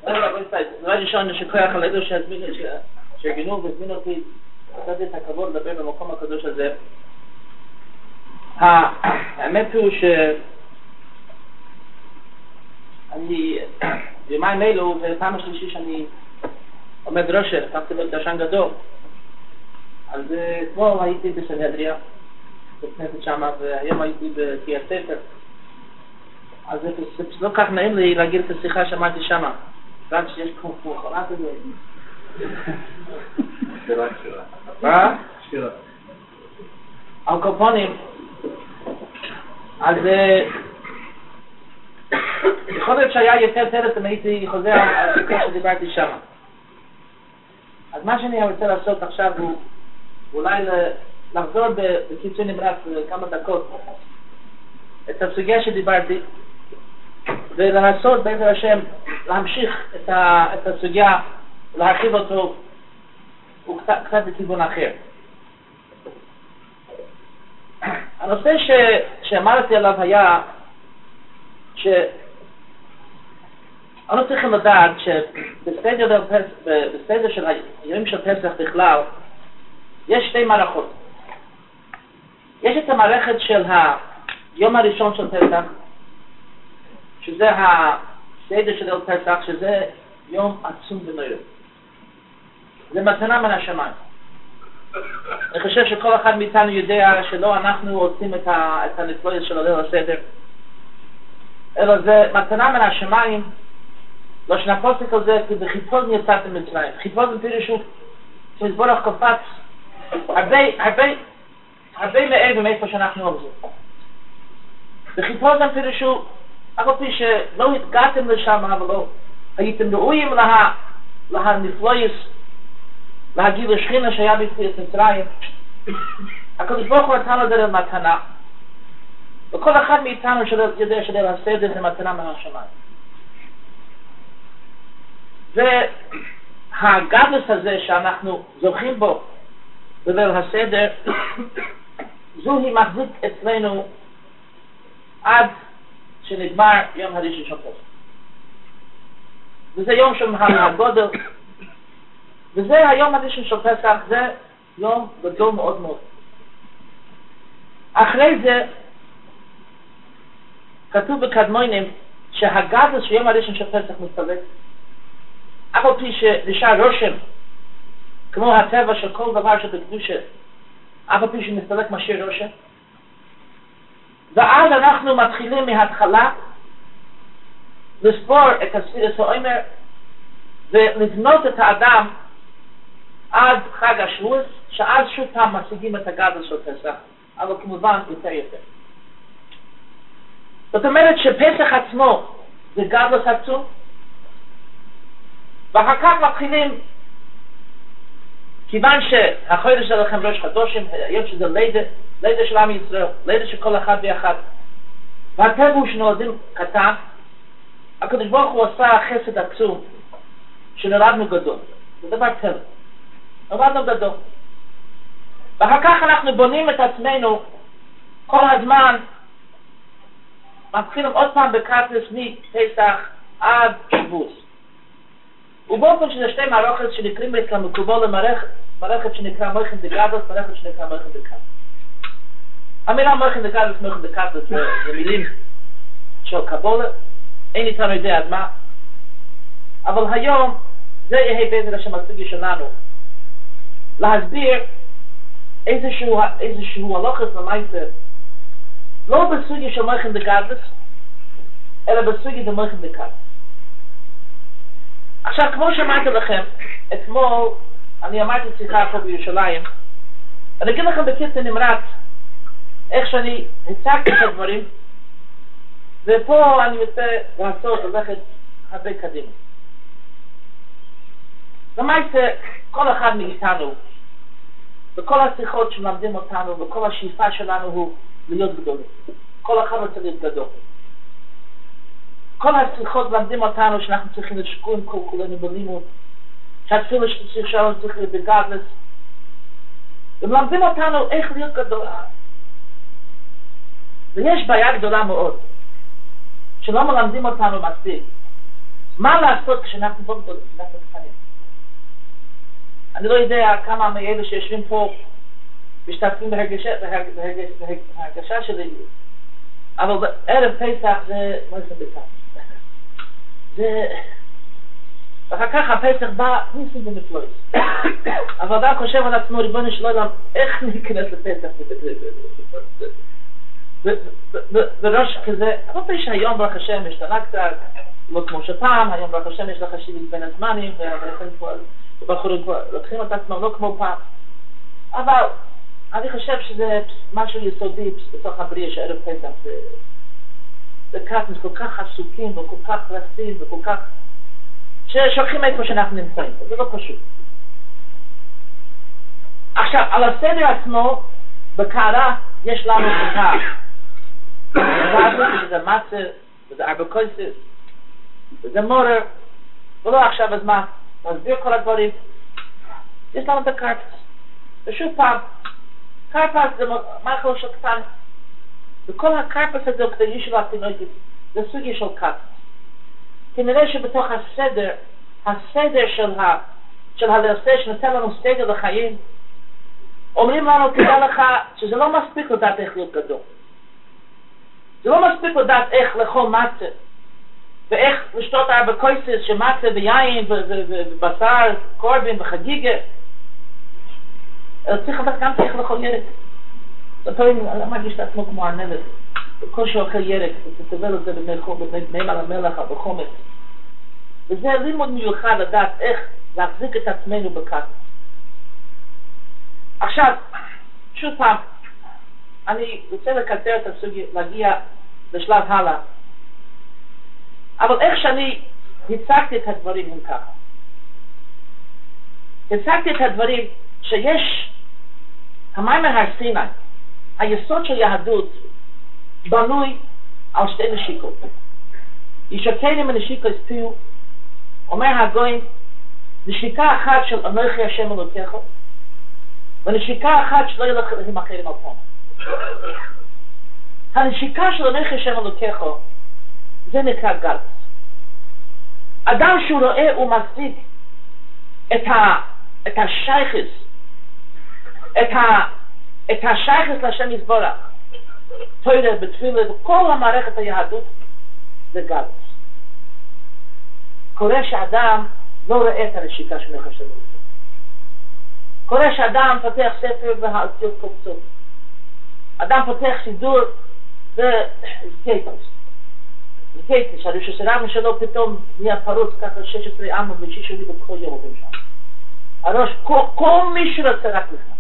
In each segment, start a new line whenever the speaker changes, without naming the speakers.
דבר ראשון שכוח הלדו שהזמין אותי לתת את הכבוד לדבר במקום הקדוש הזה. האמת הוא שאני בימיים אלו זה פעם השלישי שאני עומד ראשר, הפכתי להיות דרשן גדול. אז כמו הייתי בסנהדריה בכנסת שמה, והיום הייתי בקריית ספר. אז זה לא כך נעים לי להגיד את השיחה שאמרתי שמה, רק שיש כמו חולה כזה.
שירה.
מה?
שירה.
על קופונים. אז יכול להיות שהיה יותר תרס אם הייתי חוזר על השיחה שדיברתי שמה. אז מה שאני רוצה לעשות עכשיו הוא אולי לחזור בקיצור נמרץ כמה דקות את הסוגיה שדיברתי ולנסות בעזר השם להמשיך את הסוגיה ולהרחיב אותו קצת בכיוון אחר. הנושא שאמרתי עליו היה שאנו צריכים לדעת שבסדר של הימים של פסח בכלל יש שתי מערכות. יש את המערכת של היום הראשון של פסח, שזה הסדר של פסח, שזה יום עצום ונורא. זה מתנה מן השמיים. אני חושב שכל אחד מאיתנו יודע שלא אנחנו רוצים את הנפלאות של ליל הסדר, אלא זה מתנה מן השמיים. לא שנפוסק על זה כי בחיפוז יצאתם מצרים. חיפוז פירושו שמזבורך קופץ הרבה מעבר מאיפה שאנחנו עובדים. בחיפוז פירושו אף על פי שלא התגעתם לשם ולא הייתם ראויים להנפלאות להגיע לשכינה שהיה ביציאת מצרים, הקדוש ברוך הוא נתן לזה למתנה, וכל אחד מאיתנו שיודע שליל הסדר זה מתנה מהשמיים. והגדלוס הזה שאנחנו זוכים בו בליל הסדר, זוהי מחזיק אצלנו עד שנגמר יום הראשון של פסח. וזה יום של הגודל, וזה היום הראשון של פסח, זה יום גדול מאוד מאוד. אחרי זה כתוב בקדמונים שהגדלוס של יום הראשון של פסח מסתלק, אף על פי שנשאר רושם כמו הטבע של כל דבר שבקדושה, אף על פי שמסתלק משאיר רושם, ואז אנחנו מתחילים מההתחלה לספור את הספירת העומר ולבנות את האדם עד חג השבועות, שאז שוב פעם משיגים את הגדלוס של פסח, אבל כמובן יותר. זאת אומרת שפסח עצמו זה גדלוס עצום, ואחר כך מתחילים, כיוון שהחודש זה לכם ראש חדושים, היום שזה לידה של עם ישראל, לידה של כל אחד ואחד, והטבע הוא שנולדים קטן, הקדוש ברוך הוא עשה חסד עצום שנולדנו גדול. זה דבר טבע, נולדנו גדול, ואחר כך אנחנו בונים את עצמנו כל הזמן, מתחילים עוד פעם בקטלס מפסח עד שבועות. ובאופן שזה שתי מערכות שנקראים אצלם מקובל למערכת שנקרא מויכן דגדלס, מערכת שנקרא מויכן דקטלס. המילה מויכן דגדלס, מויכן דקטלס זה מילים של קבולה, אין איתנו יודע עד מה, אבל היום זה יהיה בעזר השם הסוגיה שלנו להסביר איזשהו הלוכס למעשה, לא בסוגיה של מויכן דגדלס, אלא בסוגיה של מויכן דקטלס. עכשיו, כמו שאמרתי לכם, אתמול אני אמרתי שיחה פה בירושלים, אני אגיד לכם בקיצור נמרץ איך שאני הצגתי את הדברים, ופה אני רוצה לעשות, ללכת הרבה קדימה. למעשה, כל אחד מאיתנו, וכל השיחות שמלמדים אותנו, וכל השאיפה שלנו הוא להיות גדולים. כל אחד רוצה להיות גדול. כל השיחות מלמדים אותנו שאנחנו צריכים לשקוע עם כל כולנו בלימוד, שהתפילה שלנו צריך להיות בגדלס, ומלמדים אותנו איך להיות גדול. ויש בעיה גדולה מאוד, שלא מלמדים אותנו מספיק, מה לעשות כשאנחנו לא חיים? אני לא יודע כמה מאלה שיושבים פה משתתפים בהרגשה שלי, אבל בערב פסח זה לא עושה בכך. ואחר כך הפסח בא ניסים ומפלויס. אבל אדם חושב על עצמו, ריבונו של עולם, איך ניכנס לפסח? בראש כזה, אבל שהיום ברוך השם השתנה קצת, לא כמו שפעם, היום ברוך השם יש לך חשיבות בין הזמנים, ובחורים כבר לוקחים את עצמם לא כמו פעם. אבל אני חושב שזה משהו יסודי בתוך הבריא שערב פסח זה קטנס כל כך עסוקים וכל כך רצים וכל כך ששוכחים איפה שאנחנו נמצאים, זה לא פשוט. עכשיו, על הסדר עצמו, בקערה יש לנו את וזה מצה, וזה ארבע קויסס, וזה מורר, ולא עכשיו הזמן להסביר כל הדברים. יש לנו את הקרפס. ושוב פעם, קרפס זה מאכל של קטן, וכל הקרפס הזה הוא כדי ישו והתינוקת, זה סוגי של קרפס. כנראה שבתוך הסדר של הלעשה שנותן לנו סדר לחיים, אומרים לנו, תדע לך שזה לא מספיק לדעת איך להיות גדול. זה לא מספיק לדעת איך לאכול מצה, ואיך לשתות ארבע קויסס שמצה ויין ובשר, קורבין וחגיגה. צריך לדעת גם איך לאכול ירק. לפעמים אני מרגיש את עצמו כמו ארנבת, בקושי אוכל ירק, ותסבל את זה במים על המלח או בחומץ. וזה לימוד מיוחד לדעת איך להחזיק את עצמנו בכך. עכשיו, שוב פעם, אני רוצה לקצר את הסוגיה, להגיע לשלב הלאה. אבל איך שאני הצגתי את הדברים הם ככה. הצגתי את הדברים שיש המיימר הר סיני, היסוד של יהדות בנוי על שתי נשיקות. ישקני מנשיקה הספיעו, אומר הגויים, נשיקה אחת של אנוכי השם אלוקיך, ונשיקה אחת שלא ילך אלוהים אחרים על פניו. הנשיקה של אנוכי השם אלוקיך זה נקרא גלוס. אדם שהוא רואה הוא משיג את השייכס, את השייכס להשם יתברך, תורה בתפילה וכל המערכת היהדות זה גלוס. קורה שאדם לא רואה את הנשיקה של אנוכי השם אלוקיך. קורה שאדם פותח ספר והאותיות קופצות. אדם פותח סידור וזקייטוס. זקייטוס, הראש שרבנו שלו פתאום נהיה פרוץ ככה 16 עמוד ושישה לי בכל יום עוברים שם. הראש, כל מי שרוצה רק נכנס.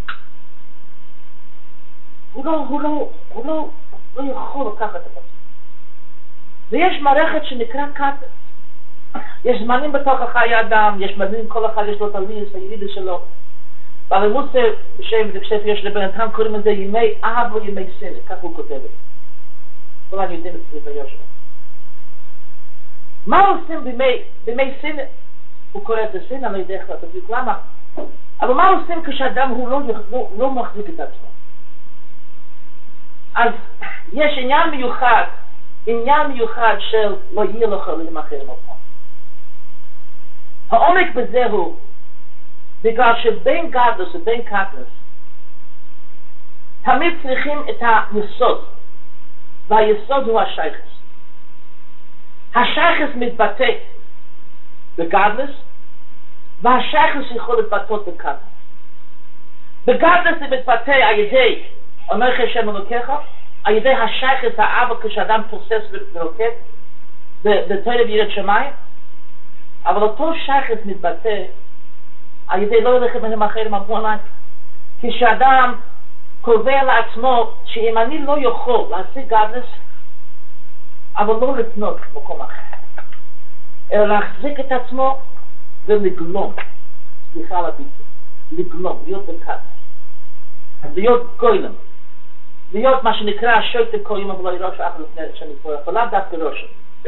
הוא לא יכול לקחת את עצמו. ויש מערכת שנקרא קטס. יש זמנים בתוך החיי אדם, יש זמנים כל אחד יש לו את הליס, הילידה שלו. בלימוד בשם וכשף יש לבן אדם קוראים לזה ימי אהב וימי סין, כך הוא כותב את זה. כולם יודעים את זה ביושר. מה עושים בימי סין? הוא קורא את זה סין, אני לא יודע איך לתביק למה. אבל מה עושים כשאדם הוא לא מחזיק את עצמו? אז יש עניין מיוחד של לא יהיה לו חולים אחרים אותם. העומק בזה הוא בגלל שבין גדלוס ובין קטנוס תמיד צריכים את היסוד, והיסוד הוא השייכס. השייכס מתבטא בגדלוס, והשייכס יכול להתבטא בקטנוס. בגדלוס זה מתבטא על ידי אנוכי השם אלוקיך, על ידי השייכס האבא כשאדם תוסס ורוקד בתורה ויראת שמיים, אבל אותו שייכס מתבטא על ידי לא ילך מהם אחרים עבורניים. כשאדם קובע לעצמו שאם אני לא יכול להשיג גדלוס, אבל לא לפנות מקום אחר, אלא להחזיק את עצמו ולגלום, סליחה על הביטוי, לגלום, להיות בקטנוס, להיות גוילם, להיות מה שנקרא שויטה קוים אבל לא ירוש אף לפני שאני פה יכול, לאו דווקא ראש.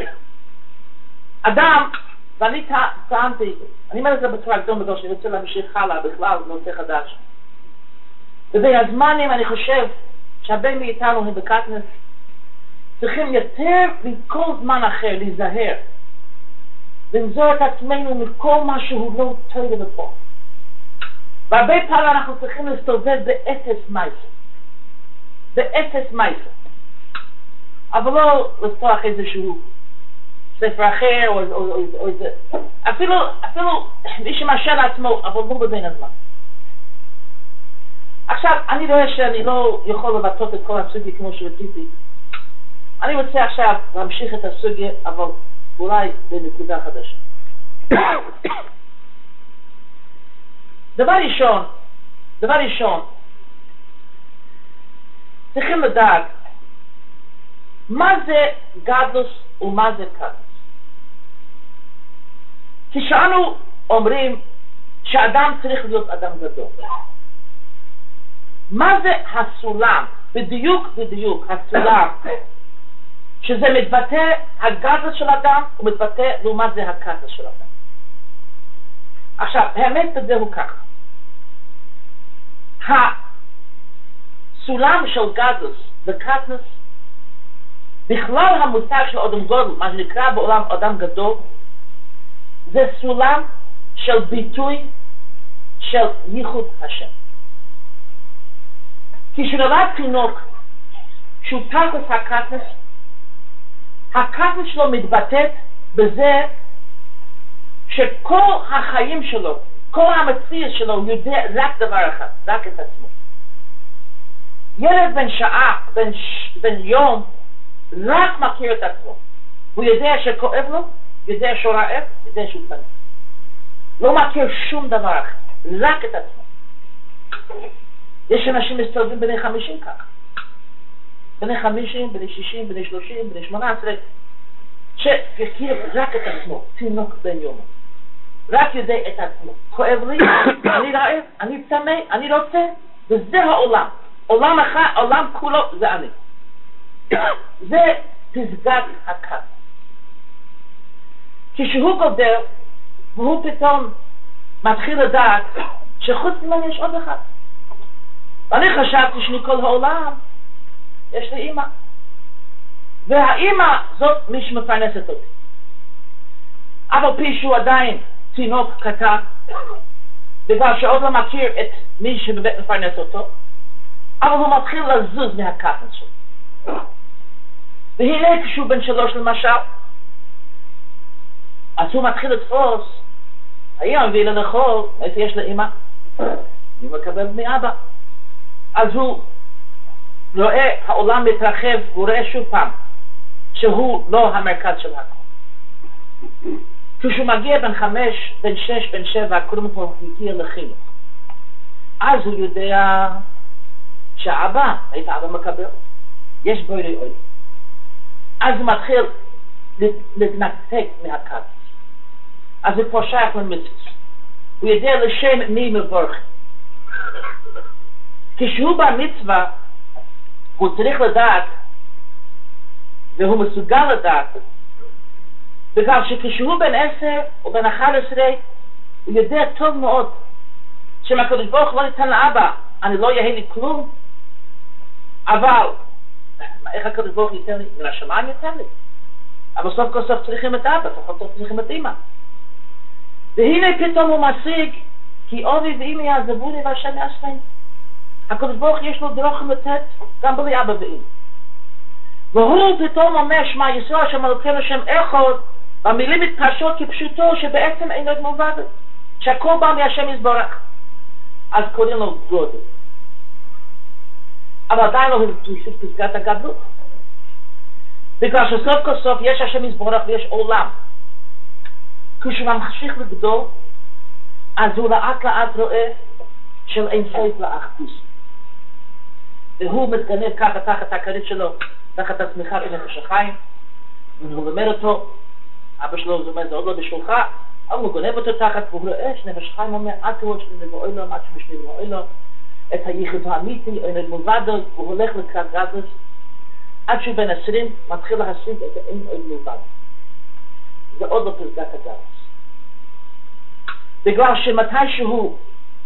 אדם, ואני טענתי, אני אומר את זה בצורה גדול בגלל שאני רוצה להמשיך הלאה בכלל, נושא חדש. ובזמנים אני חושב שהרבה מאיתנו הם בקטנוס, צריכים יותר מכל זמן אחר להיזהר לנזור את עצמנו מכל מה שהוא לא טוב ופה. והרבה פעמים אנחנו צריכים להסתובב באפס מייסר. באפס מייסר. אבל לא לפתוח איזשהו ספר אחר או איזה... אפילו מי שמאשר לעצמו, אבל לא בבין הזמן. עכשיו, אני רואה שאני לא יכול לבטאות את כל הסוגיה כמו שרציתי. אני רוצה עכשיו להמשיך את הסוגיה, אבל אולי בנקודה חדשה. דבר ראשון, צריכים לדעת מה זה גדלוס ומה זה קטנוס. כי שאנו אומרים שאדם צריך להיות אדם גדול. מה זה הסולם? בדיוק הסולם, שזה מתבטא הגדלוס של אדם ומתבטא לעומת זה הקטנוס של אדם. עכשיו, האמת בזה הוא ככה. הסולם של גדלוס וקטנוס, בכלל המושג של אדם גדול, מה שנקרא בעולם אדם גדול, זה סולם של ביטוי של ייחוד השם. כי שנולד תינוק שהוא תחת הקטנוס שלו מתבטאת בזה שכל החיים שלו, כל המציאות שלו יודע רק דבר אחד, רק את עצמו. ילד בן שעה, בן יום, רק מכיר את עצמו. הוא יודע שכואב לו, יודע שהוא רעב, יודע שהוא צנע. לא מכיר שום דבר אחר, רק את עצמו. יש אנשים מסתובבים בני 50 ככה. בני 50, בני 60, בני 30, בני 18, שיכיר רק את עצמו, תינוק בן יום. רק יודע את עצמו. כואב לי, אני רעב, אני צמא, אני רוצה, וזה העולם. עולם אחד, עולם כולו זה אני. זה פסגת הקטנוס. כשהוא גודל, והוא פתאום מתחיל לדעת שחוץ ממנו יש עוד אחד. ואני חשבתי שמכל העולם יש לי אמא. והאמא זאת מי שמפרנסת אותי. אבל פי שהוא עדיין תינוק קטן, בגלל שעוד לא מכיר את מי שבאמת מפרנס אותו, אבל הוא מתחיל לזוז מהקטנוס שלו. והנה כשהוא בן 3 למשל, אז הוא מתחיל לתפוס, האמא מביא לה לאכול, איפה יש לאמא? היא מקבלת מאבא. אז הוא רואה העולם מתרחב, הוא רואה שוב פעם שהוא לא המרכז של הכל. כשהוא מגיע בן 5, בן 6, בן 7, קודם כל הוא הגיע לחינוך. אז הוא יודע שהאבא, איפה האבא מקבל? יש בו אוי. אז הוא מתחיל להתנתק מהקטנוס. אז הוא פה שייך למצווה. הוא יודע לשם מי מבורך. כשהוא במצווה, הוא צריך לדעת, והוא מסוגל לדעת, בגלל שכשהוא בן 10 או בן 11, הוא יודע טוב מאוד, שמהקדוש ברוך לא ניתן לאבא, אני לא יהיה לי כלום, אבל, איך הקדוש ברוך ייתן לי? מן השמיים ייתן לי. אבל סוף כל סוף צריכים את אבא, סוף כל סוף צריכים את אמא. והנה פתאום הוא משיג, כי אובי ואמא יעזבו לי והשם יעזבני. הקדוש ברוך יש לו דרכים לתת גם בלי אבא ואמא. והוא פתאום אומר שמע ישראל שם אלוקינו שם אחד, והמילים מתפרשות כפשוטו שבעצם אינו מובן, שהכל בא מהשם יתברך. אז קוראים לו גודל. אבל עדיין לא יש פסגת הגדלות. בגלל שסוף כל סוף יש השם יתברך ויש עולם. כשהוא ממשיך לגדול, אז הוא לאט לאט רואה של אין סוף לאחדות. והוא מתגנב ככה תחת הכרית שלו, תחת הצמיחה בנפש החיים, והוא לומד אותו, אבא שלו אומר זה עוד לא בשבילך, אבל הוא גונב אותו תחת, והוא רואה שנפש החיים אומר, עד תראו שלי נבואי לו, עד שמשלי נבואי לו, את היחיד האמיתי, אין את מובדו, והוא הולך לקראת גדלוס, עד שהוא בן 20, מתחיל להשיג את האין עוד מובדו. זה עוד לא פסגת הגדלוס. בגלל שמתי שהוא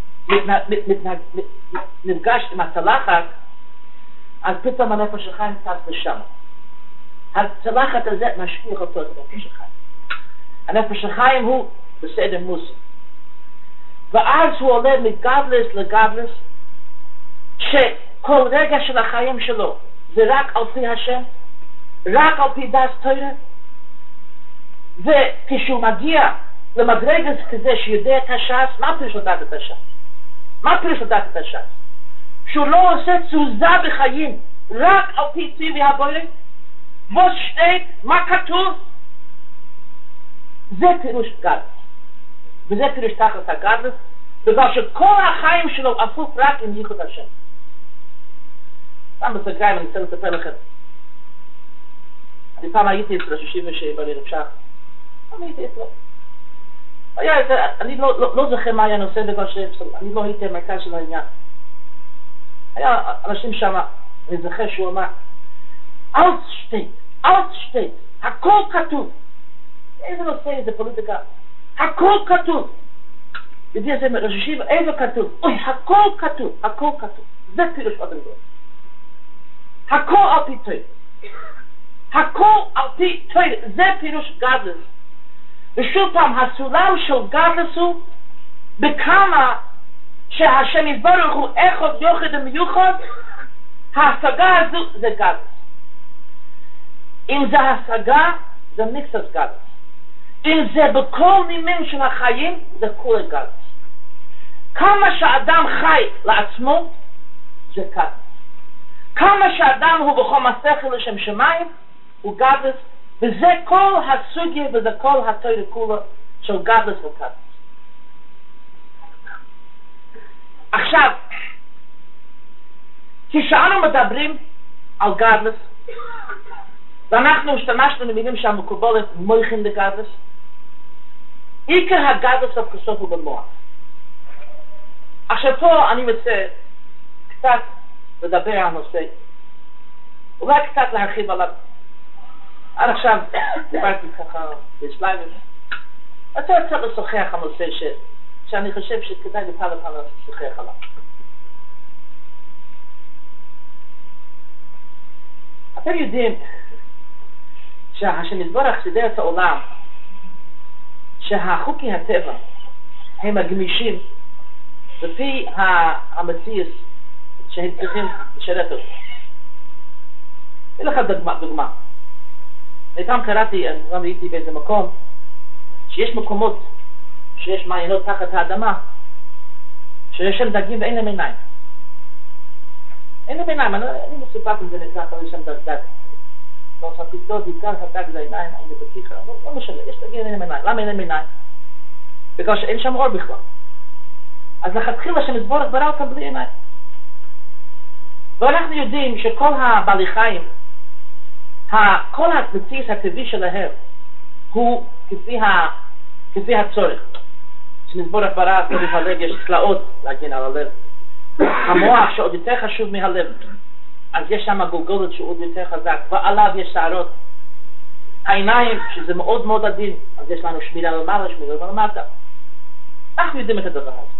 נפגש עם הצלחת, אז פתאום הנפש החיים טס לשם. הצלחת הזה משפיך אותו את הנפש החיים. הנפש החיים הוא בסדר מוסי. ואז הוא עולה מגדלס לגדלס, שכל רגע של החיים שלו זה רק על פי השם, רק על פי דעת תורה. וכשהוא מגיע למדרגה כזה שיודע את הש"ס, מה פירוש לדעת את הש"ס? מה פירוש לדעת את הש"ס? שהוא לא עושה תזוזה בחיים, רק על פי ציווי הבורא, ושתי, מה כתוב? זה פירוש גדלס. וזה פירוש תחת הגדלס, בגלל שכל החיים שלו הפוך רק עם ייחוד השם. פעם בסגריים אני רוצה לספר לכם. אני פעם הייתי אצל השישים שברי רב שח. פעם הייתי אצלו. אני לא זוכר מה היה נושא בגלל שאני לא הייתי המרכז של העניין. היה אנשים שם, אני זוכר שהוא אמר, אל תשתה, הכל כתוב. איזה נושא, איזה פוליטיקה, הכל כתוב. ידיע זה מרשיב, איזה כתוב? אוי, הכל כתוב. זה פירוש עוד דבר. הכל על פי תורה. הכל על פי תורה. זה פירוש גדלס. ושוב פעם, הסולם של גדלס הוא בכמה שהשם יתברך הוא אחד יוחד ומיוחד, ההשגה הזו זה גדלס. אם זה השגה, זה מקצת גדלס. אם זה בכל נימים של החיים, זה כולה גדלס. כמה שאדם חי לעצמו, זה גדלס. כמה שאדם הוא בכל השכל לשם שמיים, הוא גדלס, וזה כל הסוגיה וזה כל התורה כולה של גדלס וגדלס. עכשיו, כשאנו מדברים על גדלס, ואנחנו השתמשנו במילים שהמקובלת מויכין לגדלס, עיקר הגדלס בסוף הוא במוח. עכשיו פה אני רוצה קצת לדבר על הנושא, אולי קצת להרחיב עליו. עד עכשיו דיברתי ככה בסלייבים. אני רוצה קצת לשוחח על נושא שאני חושב שכדאי לפעם לשוחח עליו. אתם יודעים שהשם יתברך סידר את העולם, שהחוקי הטבע הם הגמישים לפי המציאות שהם צריכים לשרת אותו. אין לך דוגמה. פעם קראתי, אני גם הייתי באיזה מקום, שיש מקומות שיש מעיינות תחת האדמה, שיש שם דגים ואין להם עיניים. אין להם עיניים, אני מסופק אם זה נקרא כזה שם דג. לא ספיסות, עיקר הדג זה עיניים, אני בטיחה, לא משנה, יש דגים ואין להם עיניים. למה אין להם עיניים? בגלל שאין שם אור בכלל. אז לכתחילה שמסבור ברא אותם בלי עיניים. ואנחנו יודעים שכל הבעלי חיים, כל המציאות הטבעי שלהם הוא כפי הצורך. שמסבור ברא צריך הלב, יש צלעות להגן על הלב. המוח שעוד יותר חשוב מהלב, אז יש שם גולגולת שהוא עוד יותר חזק, ועליו יש שערות. העיניים, שזה מאוד מאוד עדין, אז יש לנו שמירה למעלה, שמירה למטה. אנחנו יודעים את הדבר הזה.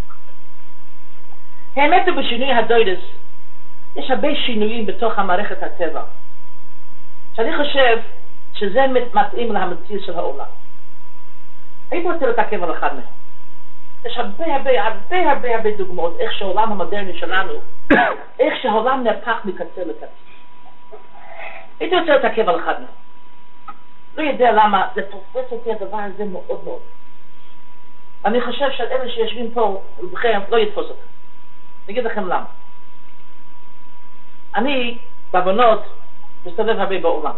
האמת הוא בשינוי הדוידס, יש הרבה שינויים בתוך המערכת הטבע, שאני חושב שזה מתאים להמציאות של העולם. הייתי רוצה לתקף על אחד מהם. יש הרבה דוגמאות איך שהעולם המודרני שלנו, איך שהעולם נהפך מקצה לקצה. הייתי רוצה לתקף על אחד מהם. לא יודע למה, זה תופס אותי הדבר הזה מאוד מאוד. אני חושב שאלה שיושבים פה, בכם, לא יתפוס אותם. אני אגיד לכם למה. אני, בבנות, מסתובב הרבה בעולם.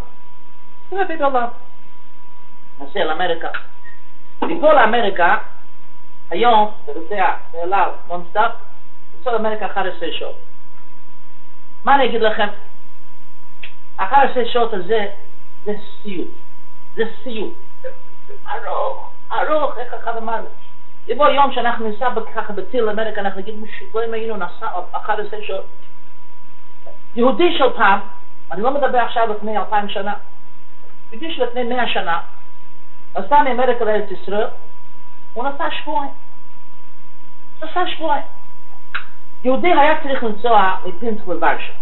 נוסע לאמריקה. מפה לאמריקה, היום, ברוצע, באלר, נונסטאפ, נוסע לאמריקה 11 שעות. מה אני אגיד לכם? 11 שעות הזה, זה סיוט. זה סיוט. ארוך, איך אחד אמר לי. יבוא יום שאנחנו ניסע ככה בטיל לאמריקה, אנחנו נגיד, משוגעים היינו נסע 11 שעות. יהודי של פעם, אני לא מדבר עכשיו לפני 2000 שנה, יהודי של לפני 100 שנה, נסע מאמריקה לארץ ישראל, הוא נסע שבועיים. יהודי היה צריך לנסוע מפינסק לוורשה.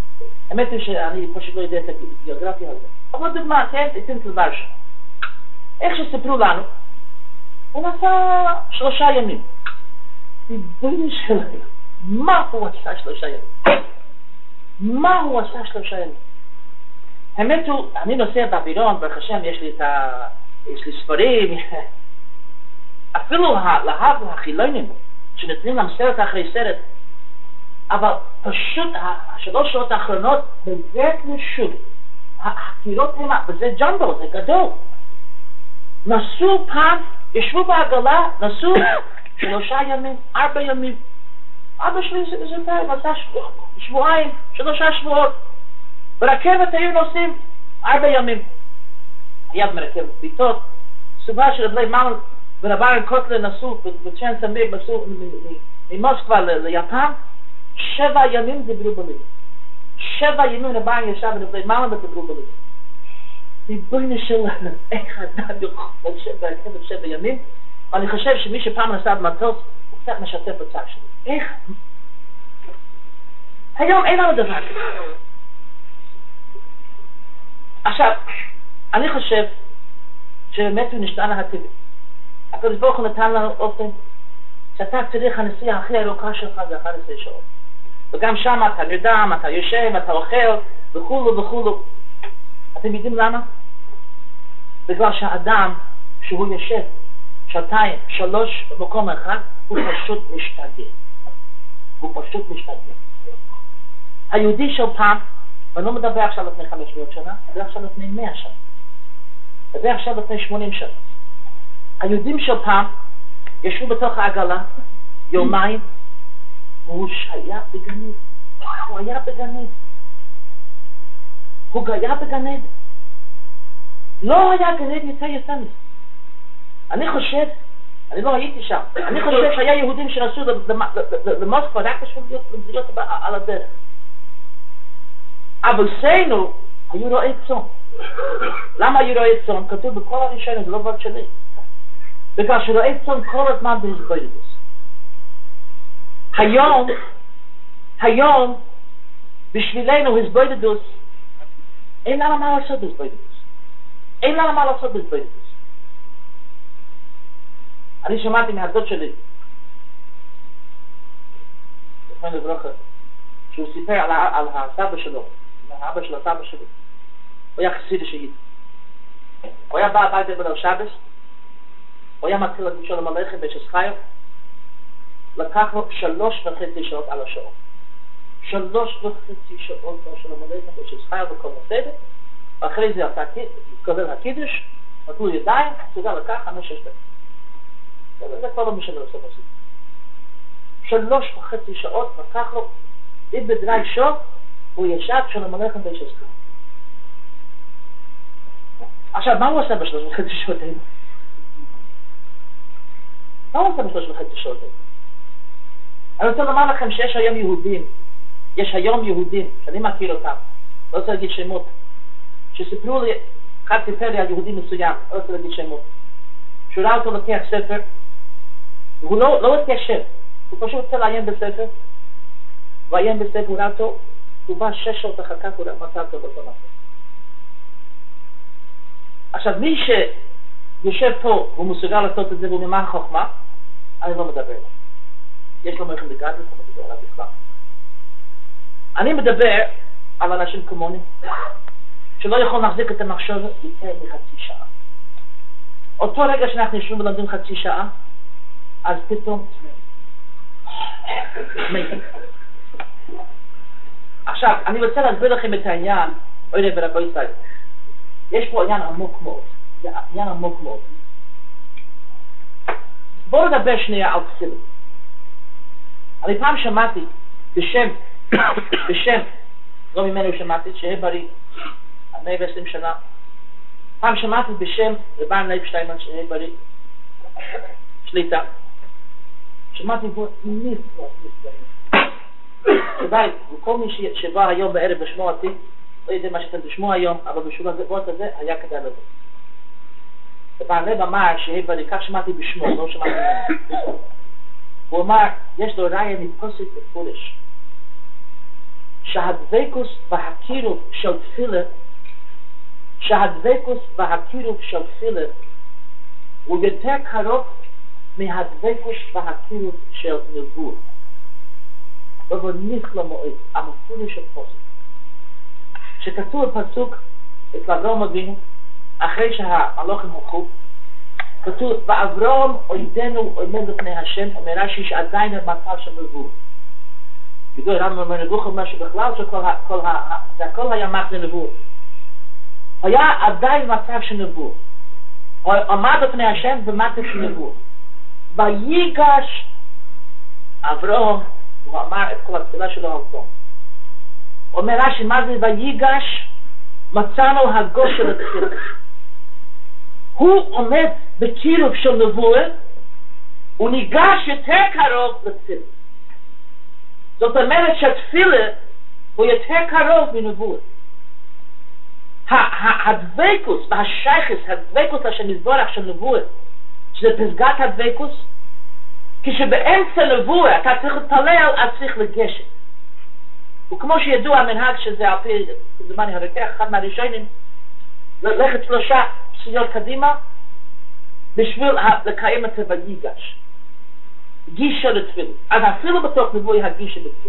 האמת היא שאני פשוט לא יודע את הגיאוגרפיה הזאת. אבל דוגמה, כן, מפינסק לוורשה. איך שסיפרו לנו, הוא נסע 3 ימים. ריבונו של עולם, מה הוא עשה 3 ימים? מה הוא עשה 3 ימים? האמת הוא, אני נוסע באווירון, ברוך השם, יש לי ספרים, אפילו להב החילונים, שנותנים להם סרט אחרי סרט, אבל פשוט 3 שעות האחרונות, בזה נשוב, החקירות הם, וזה ג'מבו, זה גדול. נסעו פעם, ישבו בעגלה, נסעו 3 ימים, 4 ימים. אבא שלי זה פעם, נסע 2 3 שבועות. ברכבת היו נוסעים 4 ימים. היה ברכבת ביתות, סובה של בלי מלן ורבן קוטלר נסעו, בצ'ן סמיר נסעו ממוסקבה ליפן, 7 ימים דיברו בלילה. 7 ימים רבן ישב בלי מלן ודיברו בלילה. ריבונו של עולם, איך אדם יכול לשבת ברכבת 7 ימים? ואני חושב שמי שפעם נסע במטוס, הוא קצת משתף בצד שלי. איך? היום אין לנו דבר כזה. עכשיו, אני חושב שבאמת הוא נשתנה הטבעי. הקדוש ברוך הוא נתן לנו אופן שאתה צריך הנסיעה הכי ארוכה שלך זה 11 שעות. וגם שם אתה נרדם, אתה יושב, אתה אוכל, וכולו וכולו. אתם יודעים למה? בגלל שהאדם שהוא יושב 2, 3 במקום אחד, הוא פשוט משתגע. הוא פשוט משתגע. היהודי של פעם, ואני לא מדבר עכשיו לפני 500 שנה, מדבר עכשיו לפני 100 שנה. מדבר עכשיו לפני 80 שנה. היהודים של פעם ישבו בתוך העגלה יומיים, והוא היה בגנית. הוא היה בגנית. הוא היה בגנית. לא היה גנית יותר יפה מזה. אני חושב, אני לא הייתי שם, אני חושב שהיה יהודים שנסעו למוסקבה רק בשביל להיות על הדרך. אבל אצלנו היו רועי צאן. למה היו רועי צאן? כתוב בכל הראשון, זה לא ורד שלי. בגלל שרועי צאן כל הזמן בהסבוידוס. היום בשבילנו הסבוידוס, אין לנו מה לעשות בהסבוידוס. אין לנו מה לעשות בהסבוידוס. אני שמעתי מהדוד שלי, זכרנו לברכה, שהוא סיפר על הסבא שלו, האבא של הסבא שלי. הוא היה חסיד שהיד. הוא היה בא הביתה בליל שבת, הוא היה מתחיל להגיד שלום עליכם בשסחיו, לקח לו 3.5 שעות על השעון. 3.5 שעות על שלום עליכם בשסחיו וכל הסדר, ואחרי זה התקבל הקידוש, נתנו ידיים, סוגר לקח 5-6 דקות. זה כבר לא משנה לעשות עשית. 3.5 שעות לקח לו, אם בדרי שוב, הוא ישב שלום עליכם בשסחיו. עכשיו, מה הוא עושה ב3.5 שעות האלה? מה הוא עושה ב3.5 שעות האלה? אני רוצה לומר לכם שיש היום יהודים, שאני מכיר אותם, לא רוצה להגיד שמות, שסיפרו לי, אחד סיפר לי על יהודי מסוים, לא רוצה להגיד שמות, שהוא ראה אותו לקח ספר, והוא לא התיישב, הוא פשוט רוצה לעיין בספר, ועיין בספר, הוא ראה אותו, הוא בא 6 שעות אחר כך, הוא מצא אותו באותו נפל. עכשיו, מי שיושב פה, הוא מסוגל לעשות את זה, והוא ממש חוכמה, אני לא מדבר עליו. יש לו מלכים בגדל, אני מדבר עליו בכלל. אני מדבר על אנשים כמוני, שלא יכול להחזיק את המחשב יותר מחצי שעה. אותו רגע שאנחנו יושבים ולמדים חצי שעה, אז פתאום עכשיו, אני רוצה להסביר לכם את העניין, אוי רבי ישראל. יש פה עניין עמוק מאוד. זה עניין עמוק מאוד. בואו נדבר שנייה על תפילה. אני פעם שמעתי בשם, לא ממנו שמעתי, שיהיה בריא, 120 שנה. פעם שמעתי בשם רבן לייב שטיימן, שיהיה בריא, שליטה. שמעתי בו נפלא. כדאי, וכל מי שבא היום בערב לשמוע אותי, לא יודע מה שאתם תשמעו היום, אבל בשביל הדעות הזה היה כדאי לזה. רבן לייב אמר שיהיה בריא, כך שמעתי בשמו, לא שמעתי ממנו. הוא אמר, יש לו ראיה נתפסת בפורש. שהדבקות והקירוב של תפילה, הוא יותר קרוב מהדבקות והקירות של נבואה. אבל נכלה מועד, המפוני של פוסק. שכתוב בפסוק אצל אברהם אבינו, אחרי שהמלאכים הלכו, כתוב, ואברהם עודנו עומד לפני השם, אומר רש"י שעדיין במצב של נבואה. בגלל הרמב"ם אומר נבואה אומר שבכלל זה הכל היה מחנה נבואה. היה עדיין מצב של נבואה. הוא עמד לפני השם במצב של נבואה. ויגש אברהם, הוא אמר את כל התפילה שלו על תום. אומר רש"י, מה זה ויגש? מצאנו הגוש של התפילה. הוא עומד בקירוב של נבואה, הוא ניגש יותר קרוב לתפילה. זאת אומרת שהתפילה הוא יותר קרוב מנבואה. הדבקות והשייכות, הדבקות השם יתברך של נבואה, שזה פסגת הדבקות, כשבאמצע נבואה אתה צריך להתפלל, אז צריך לגשת. וכמו שידוע המנהג שזה על פי זמן הרתח, אחד מהראשונים, ללכת 3 פסיעות קדימה, בשביל לקיים את ויגש. גישה לתפילה. אז אפילו בתוך נבואה הגישה בתפילה.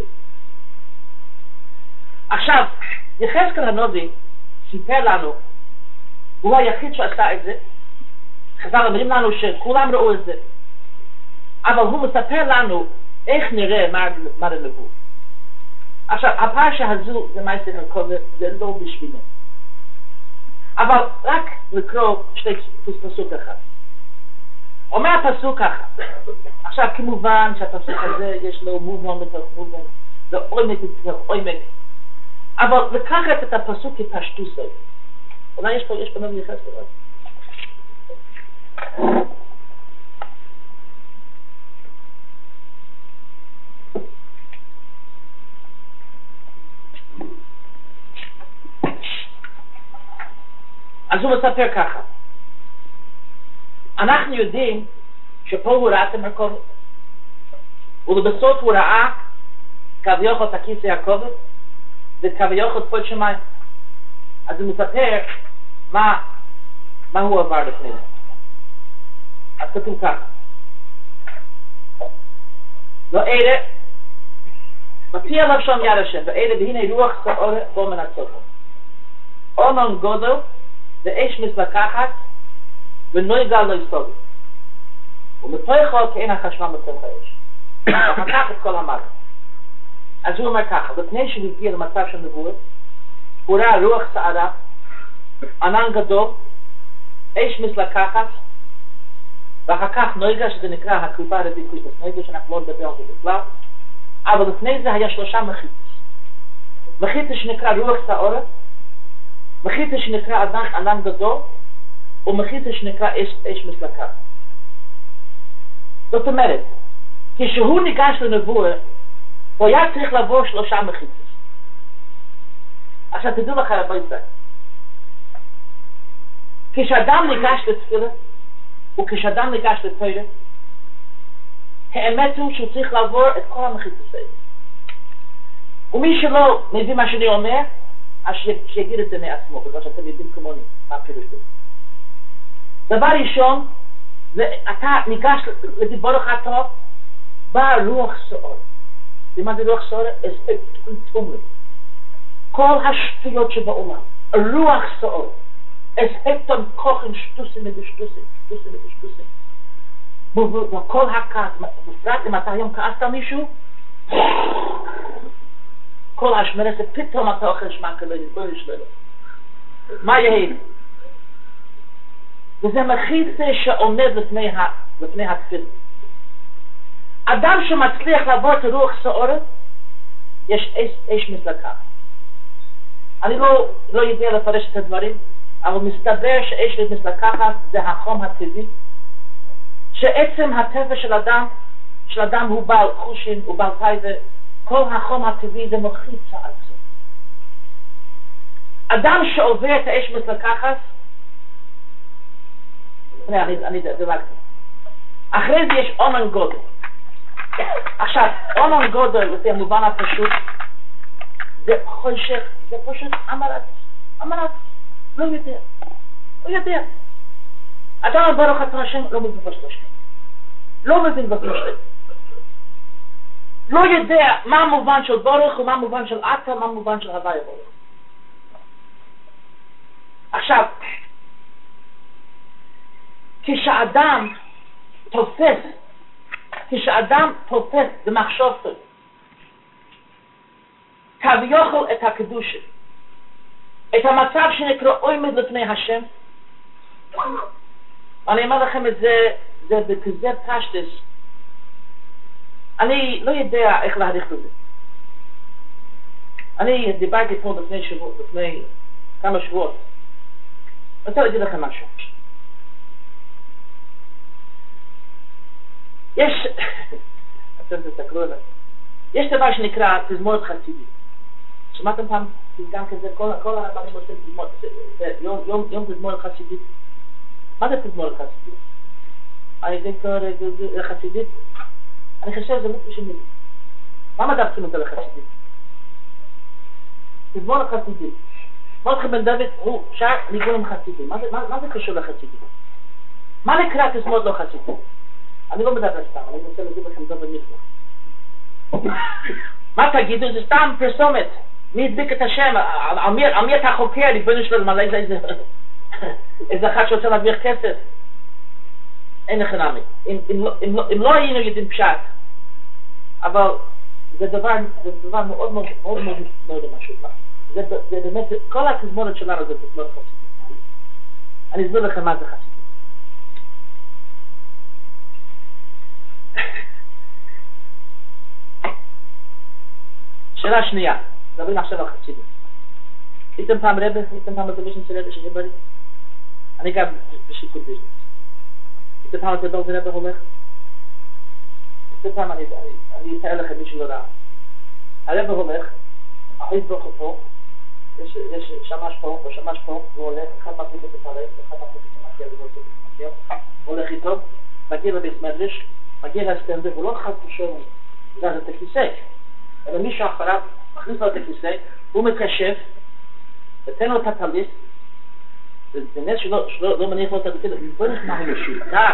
עכשיו, יחזקאל הנביא סיפר לנו, הוא היחיד שעשה את זה, חז"ל אומרים לנו שכולם ראו את זה, אבל הוא מספר לנו איך נראה מה לנבואה. עכשיו, הפרשה הזו זה מעשה נקודה, זה לא בשבינו. אבל רק לקרוא פסוק אחד. אומר הפסוק ככה. עכשיו, כמובן שהפסוק הזה יש לו מובן בתוך מובן, זה עומק בתוך עומק. אבל לקחת את הפסוק כפשטות זה. אולי יש פה נביא יחזקאל. אז הוא מספר ככה. אנחנו יודעים שפה הוא ראה את המרכובת, ולבסוף הוא ראה כביכול את הכיסא הכובד, וכביכול את פוד שמיים. אז הוא מספר מה הוא עבר לפני זה. אז כתוב ככה. ואלה, מפיע עליו שם יד השם, ואלה והנה רוח סעורה בו מן הצופן. ענן גדול, ואש מתלקחת, ונגע לא יסודי. ומתוכו כאין החשמל בתוך האש. וחתך את כל המוות. אז הוא אומר ככה, לפני שהוא הגיע למצב של נבואה, הוא ראה רוח סערה, ענן גדול, אש מתלקחת, ואחר כך נגע, שזה נקרא הקליפה הרדיקלית, נגע שאנחנו לא נדבר על זה בכלל, אבל לפני זה היה 3 מחיצות. מחיצה שנקרא רוח סערה, מחיצה שנקרא ענן גדול, ומחיצה שנקרא אש מתלקחת. זאת אומרת, כשהוא ניגש לנבואה, הוא היה צריך לעבור 3 מחיצות. עכשיו תדעו לך רבי ישראל, כשאדם ניגש לתפילה, וכשאדם ניגש לתורה, האמת הוא שהוא צריך לעבור את כל המחיצות האלה. ומי שלא מבין מה שאני אומר, אז שיגיד את זה מעצמו, בגלל שאתם יודעים כמוני מה הפירוש בזה. דבר ראשון, אתה ניגש לדיבור אחד טוב, בא רוח סעור. ומה זה רוח סעור? תומרי. כל השטויות שבעולם, רוח סעור. הספקטון כוחן שטוסים ודשטוסים, שטוסים ודשטוסים. וכל הכעס, בפרט אם אתה היום כעסת על מישהו, כל השמרסת, פתאום אתה אוכל שמע כזה, בואי נשללו. מה יהיה? וזה מחיצה שעומד לפני התפילה. אדם שמצליח לעבור את רוח סעורת, יש אש מתלקחת. אני לא יודע לפרש את הדברים, אבל מסתבר שאש מתלקחת זה החום הטבעי, שעצם הטבע של אדם הוא בעל חושים, הוא בעל טייבה, כל החום הטבעי זה מחיצה עצמו. אדם שעובר את האש מתלקחת, אני דלגתי. אחרי זה יש ענן גודל. עכשיו, ענן גודל, לפי המובן הפשוט, זה חושך, זה פשוט אמרת, לא יודע. אדם ברוך אתה השם לא מבין בשלושת. לא מבין בשלושת. לא יודע מה המובן של ברוך ומה המובן של אתה, מה המובן של הוויה ברוך. עכשיו, כשאדם תופס במחשבתו כביכול את הקדושה, את המצב שנקרא עומד לפני השם, אני אומר לכם את זה, זה בכזה פשטס, אני לא יודע איך להעריך בזה. אני דיברתי פה לפני כמה שבועות. אני רוצה להגיד לכם משהו. אתם תסתכלו עליי. יש דבר שנקרא תזמורת חסידית. שמעתם פעם גם כזה, כל הרבנים עושים תזמורת, יום תזמורת חסידית. מה זה תזמורת חסידית? אני דקטור חסידית. אני חושב שזה לא פשוט מילים. מה מדברים את זה לחסידית? תזמורת חסידית. מרדכי בן דוד הוא שר ניגונים חסידים. מה זה קשור לחסידים? מה נקרא תזמורת לא חסידית? אני לא מדבר סתם, אני רוצה להגיד לכם דבר נפלא. מה תגידו? זה סתם פרסומת. מי הדביק את השם? על מי אתה חוקר? ריבונו של עולם, איזה אחד שרוצה להעביר כסף? אין לכם נמי. אם לא היינו יודעים פשט, אבל זה דבר מאוד מאוד מאוד מאוד משהו. זה באמת, כל התזמורת שלנו זה תזמורת חסידית. אני אסביר לכם מה זה חסידית. שאלה שנייה, מדברים עכשיו על חסידות. הייתם פעם רבי? הייתם פעם בביזנס של רבי שגברי? אני גם בשיקול ביזנס. הייתם פעם גדול ורבי הולך? הייתם פעם, אני אתאר לכם מי שלא ראה. הרבי הולך, אחרי ברוך פה, יש שמש פה, או שמש פה, הוא הולך, אחד מחליט את הלב, אחד מחליט את המגיע, ולא עושה את המגיע, הוא הולך איתו, מגיע לבית מדרש, מגיע להסטנדר, הוא לא חד פשוט, זה את הכיסא. אבל מישהו אחריו מכניס לו את הכיסא, הוא מתקשב, ותן לו את הטליס, ובנס שלא מניח לו את הטליס, ובוא נשמע הוא משותק.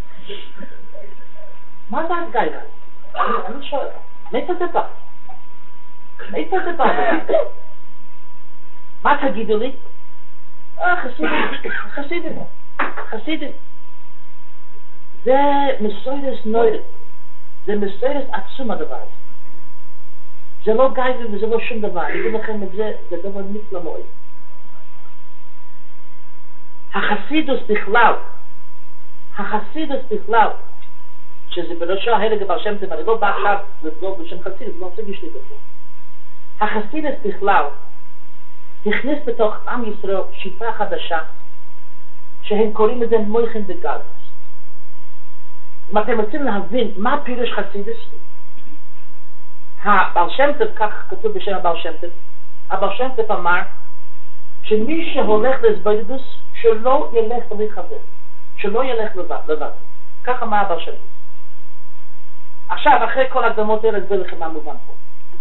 מה זה הגיירה? אני שואל, מאיפה זה בא? מאיפה זה בא? מה תגידו לי? חסידים. זה מסוירס נוירת. זה מסוירס עצום הדבר הזה. זה לא גייבר וזה לא שום דבר. אני אגיד לכם את זה, זה דבר נפלא מאוד. החסידוס בכלל, שזה בראשו ההלג הבר שם טוב, אני לא בא עכשיו לדגול בשם חסידוס, לא רוצה לשלי בכלל. החסידוס בכלל, הכניס בתוך עם ישראל שיטה חדשה, שהם קוראים את זה מויכן דגלוס. אם אתם רוצים להבין מה פירוש חסידוס, הבעל שם טוב, כך כתוב בשם הבעל שם טוב, הבעל שם טוב אמר שמי שהולך להסבודדוס, שלא ילך בלי חבר, שלא ילך לבד. כך אמר הבעל שם טוב. עכשיו, אחרי כל הקדמות האלה, אסביר לכם מה מובן פה.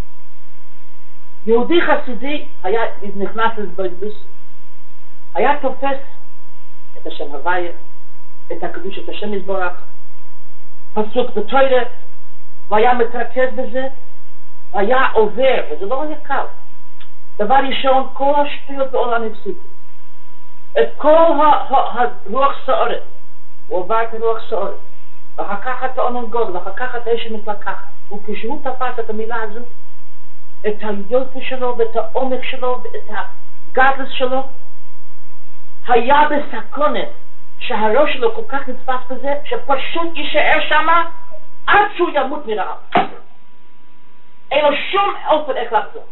יהודי חסידי היה נכנס להסבודדוס, היה תופס את השם הוויה, את הקדוש, את השם יזברך, פסוק בתורה, והיה מתרכז בזה, היה עובר, וזה לא היה קל. דבר ראשון, כל השטויות בעולם הפסיקו. את כל הרוח סעורת, הוא עבר את הרוח סעורת, ואחר כך את העונן גוד, ואחר כך את האש המתלקחת. וכשהוא תפס את המילה הזו, את היופי שלו, ואת העומק שלו, ואת הגדלס שלו, היה בסכונה, שהראש שלו כל כך נתפס בזה, שפשוט יישאר שמה, עד שהוא ימות מרעב. אין לו שום אופן איך לחזור.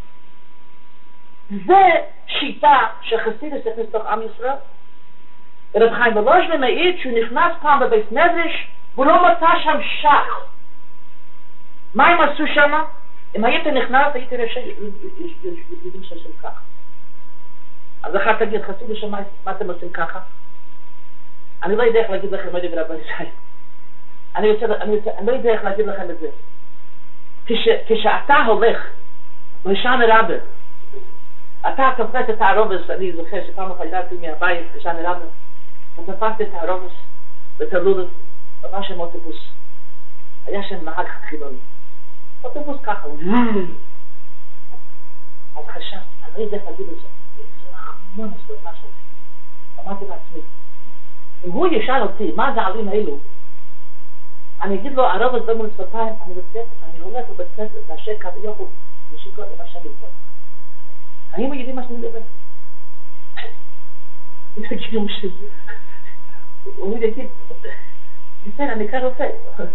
זה שיטה שחסידוס הכניס לתוך עם ישראל. ורב חיים וולוז'ין מעיד שהוא נכנס פעם בבית מדרש והוא לא מצא שם שח. מה הם עשו שם? אם היית נכנס הייתי רשת יודעים שעושים ככה. אז אחת תגיד חסידוס מה אתם עושים ככה? אני לא יודע איך להגיד לכם מה דבר רבי ישראל. אני לא יודע איך להגיד לכם את זה. כשאתה הולך לשען רבה, אתה תופס את הערובס, אני זוכר שפעם אחת ידעתי מהבית לשען רבה, ותפסתי את הרובס ואת הלולב, בא שם אוטובוס. היה שם נהג חילוני. אוטובוס ככה. אז חשב, אני לא יודע איך להגיד את זה. זה רחמון הספרטה שלי. אמרתי לעצמי, אם הוא ישאל אותי, מה זה העלים האלו? אני אגיד לו, הרובס במול ספרתיים, אני הולך לבית ספר, להשאר כזה יוכל, ושיקות למה שאני רוצה. האם הוא יודעים מה שאני מדבר? הוא יגיד, בסדר, אני כאן רופא.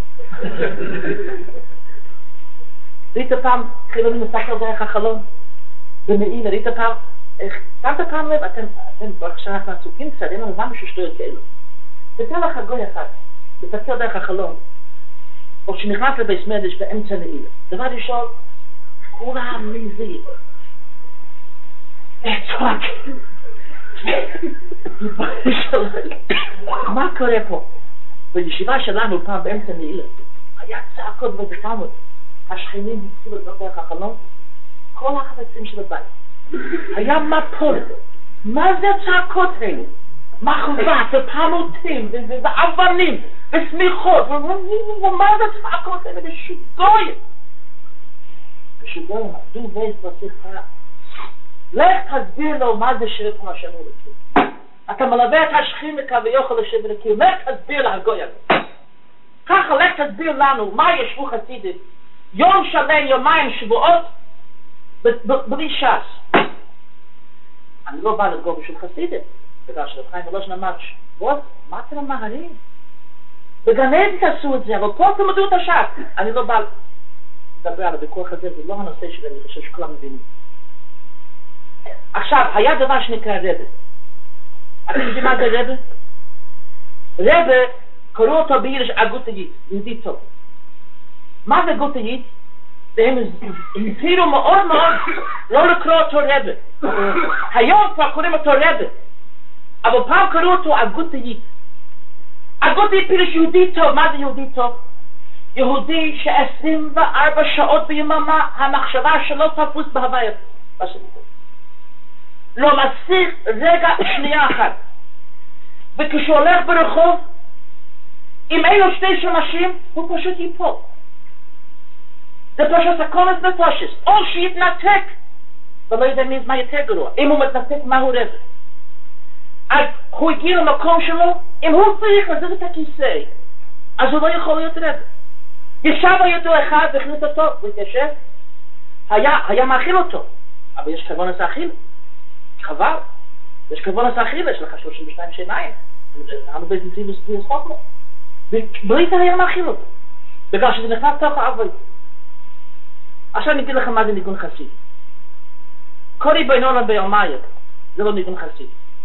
ראית פעם חילוני מסתכל דרך החלון במעיל, ראית פעם, שמת פעם לב, אתם כשאנחנו עסוקים קצת, אין לנו זמן בשביל שטויות כאלו. תתן לך גוי אחד, מסתכל דרך החלון, או שנכנס לבית מדרש באמצע נעיל. דבר ראשון, כולם מזיעים. צועק. מה קורה פה? בישיבה שלנו פעם באמצע נעילה היה צעקות וזקמות. השכנים התחילו לדבר דרך החלון, כל החפצים של הבית. היה מפול. מה זה הצעקות האלה? מחבת ופעמותים ואבנים וסמיכות. ומה זה הצעקות האלה? בשוגויים. בשוגויים, עבדו וייס בשיחה. לך תסביר לו מה זה שירת כמו השם הוא לקיר. אתה מלווה את השכין וכביכול לשם ולקיר. לך תסביר להגוי הזה. ככה לך תסביר לנו מה ישבו חסידים. יום שלם, יומיים, שבועות, בלי ש"ס. אני לא בא לגור בשביל חסידים. בגלל שרב חיים ולושן אמר, שבועות, מה אתם ממהרים? בגן עדן תעשו את זה, אבל פה תלמדו את הש"ס. אני לא בא לדבר על הוויכוח הזה, זה לא הנושא שלי, אני חושב שכולם מבינים. עכשיו, היה דבר שנקרא רבה. אתם יודעים מה זה רבה? רבה, קראו אותו ביידיש אגוטאית, יהודי טוב. מה זה אגוטאית? והם הזהירו מאוד מאוד לא לקרוא אותו רבה. היום כבר קוראים אותו רבה. אבל פעם קראו אותו אגוטאית. אגוטאית פירוש יהודי טוב. מה זה יהודי טוב? יהודי ש24 שעות ביממה המחשבה שלו תפוס בהוויה. לא מסיר רגע שנייה אחת. וכשהוא הולך ברחוב עם אלו שתי שמשים הוא פשוט ייפול. זה פשוט הקונס בפושס. או שיתנתק ולא יודע מה יותר גרוע. אם הוא מתנתק מה הוא רבה. אז הוא הגיע למקום שלו, אם הוא צריך לזוז את הכיסא אז הוא לא יכול להיות רבה. ישב היותו אחד והכניס אותו והתיישב, היה מאכיל אותו, אבל יש כוונס האכיל. חבל, יש כוונס האכיל, יש לך 32 שיניים, אנחנו בעצם לסחוק לו. ובלי זה היה מאכיל אותו, בגלל שזה נכנס תוך העבוד. עכשיו אני אגיד לכם מה זה ניגון חסיד. קורי בינונה ביומיים, זה לא ניגון חסיד.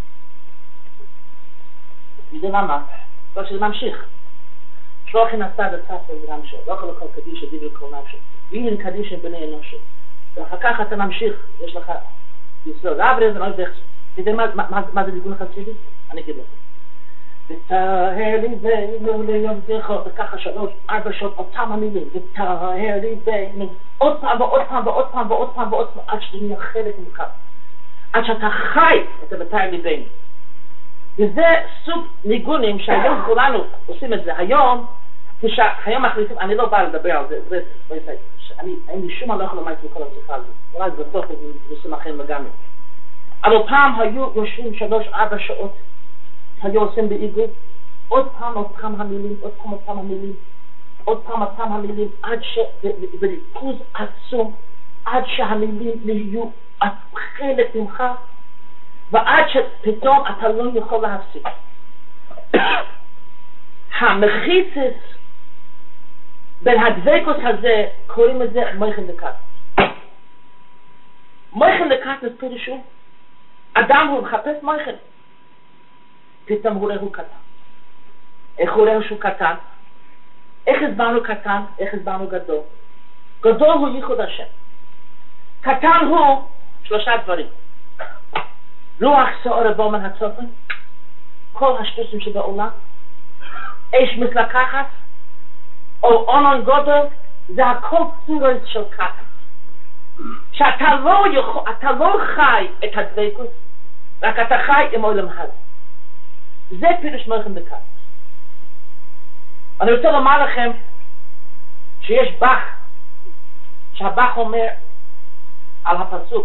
וזה למה? בגלל שזה ממשיך. שלוחי נסע לצפה ורמשו, לא יכול לכל קדיש דיבר כל נפשו. ואין קדיש עם בני אנושו. ואחר כך אתה ממשיך, יש לך יסוד אברי, זה לא יודע. תדע מה זה ניגון חסידי? אני אגיד לכם. ותאר לי בינו ליום זכו, וככה 3-4 שעות אותם המילים, ותאר לי בינו, עוד פעם ועוד פעם ועוד פעם ועוד פעם ועוד פעם, עד שאתה נהיה חלק ממך. עד שאתה חי את ותאר לי בינו. וזה סוג ניגונים שהיום כולנו עושים את זה. היום מחליטים, אני לא בא לדבר על זה, אין לי שום אני לא יכול לומר את כל השיחה הזאת. אולי בסוף זה נושאים אחרים לגמרי. אבל פעם היו יושבים 3-4 שעות, היו עושים באיגוד, עוד פעם המילים, עוד פעם המילים, עוד פעם המילים, עד בריכוז עצום, עד שהמילים יהיו חלק ממך, ועד שפתאום אתה לא יכול להפסיק. המחיצס בין הדבקות הזה קוראים לזה מויכן לקטנס. מויכן לקטנס פירושו אדם הוא מחפש מויכן, פתאום הוא רואה הוא קטן. איך הוא רואה שהוא קטן? איך הסברנו קטן? איך הסברנו גדול? גדול הוא ייחוד השם. קטן הוא 3 דברים. רוח סעור בו מן הצופן, כל השטוסים שבעולם, אש מתלקחת, או אונון גודל, זה הכל צורות של קטן. שאתה לא חי את הדבקות, רק אתה חי עם עולם הזה. זה פירוש מלכים בקדוש. אני רוצה לומר לכם שיש בח, שהבח אומר על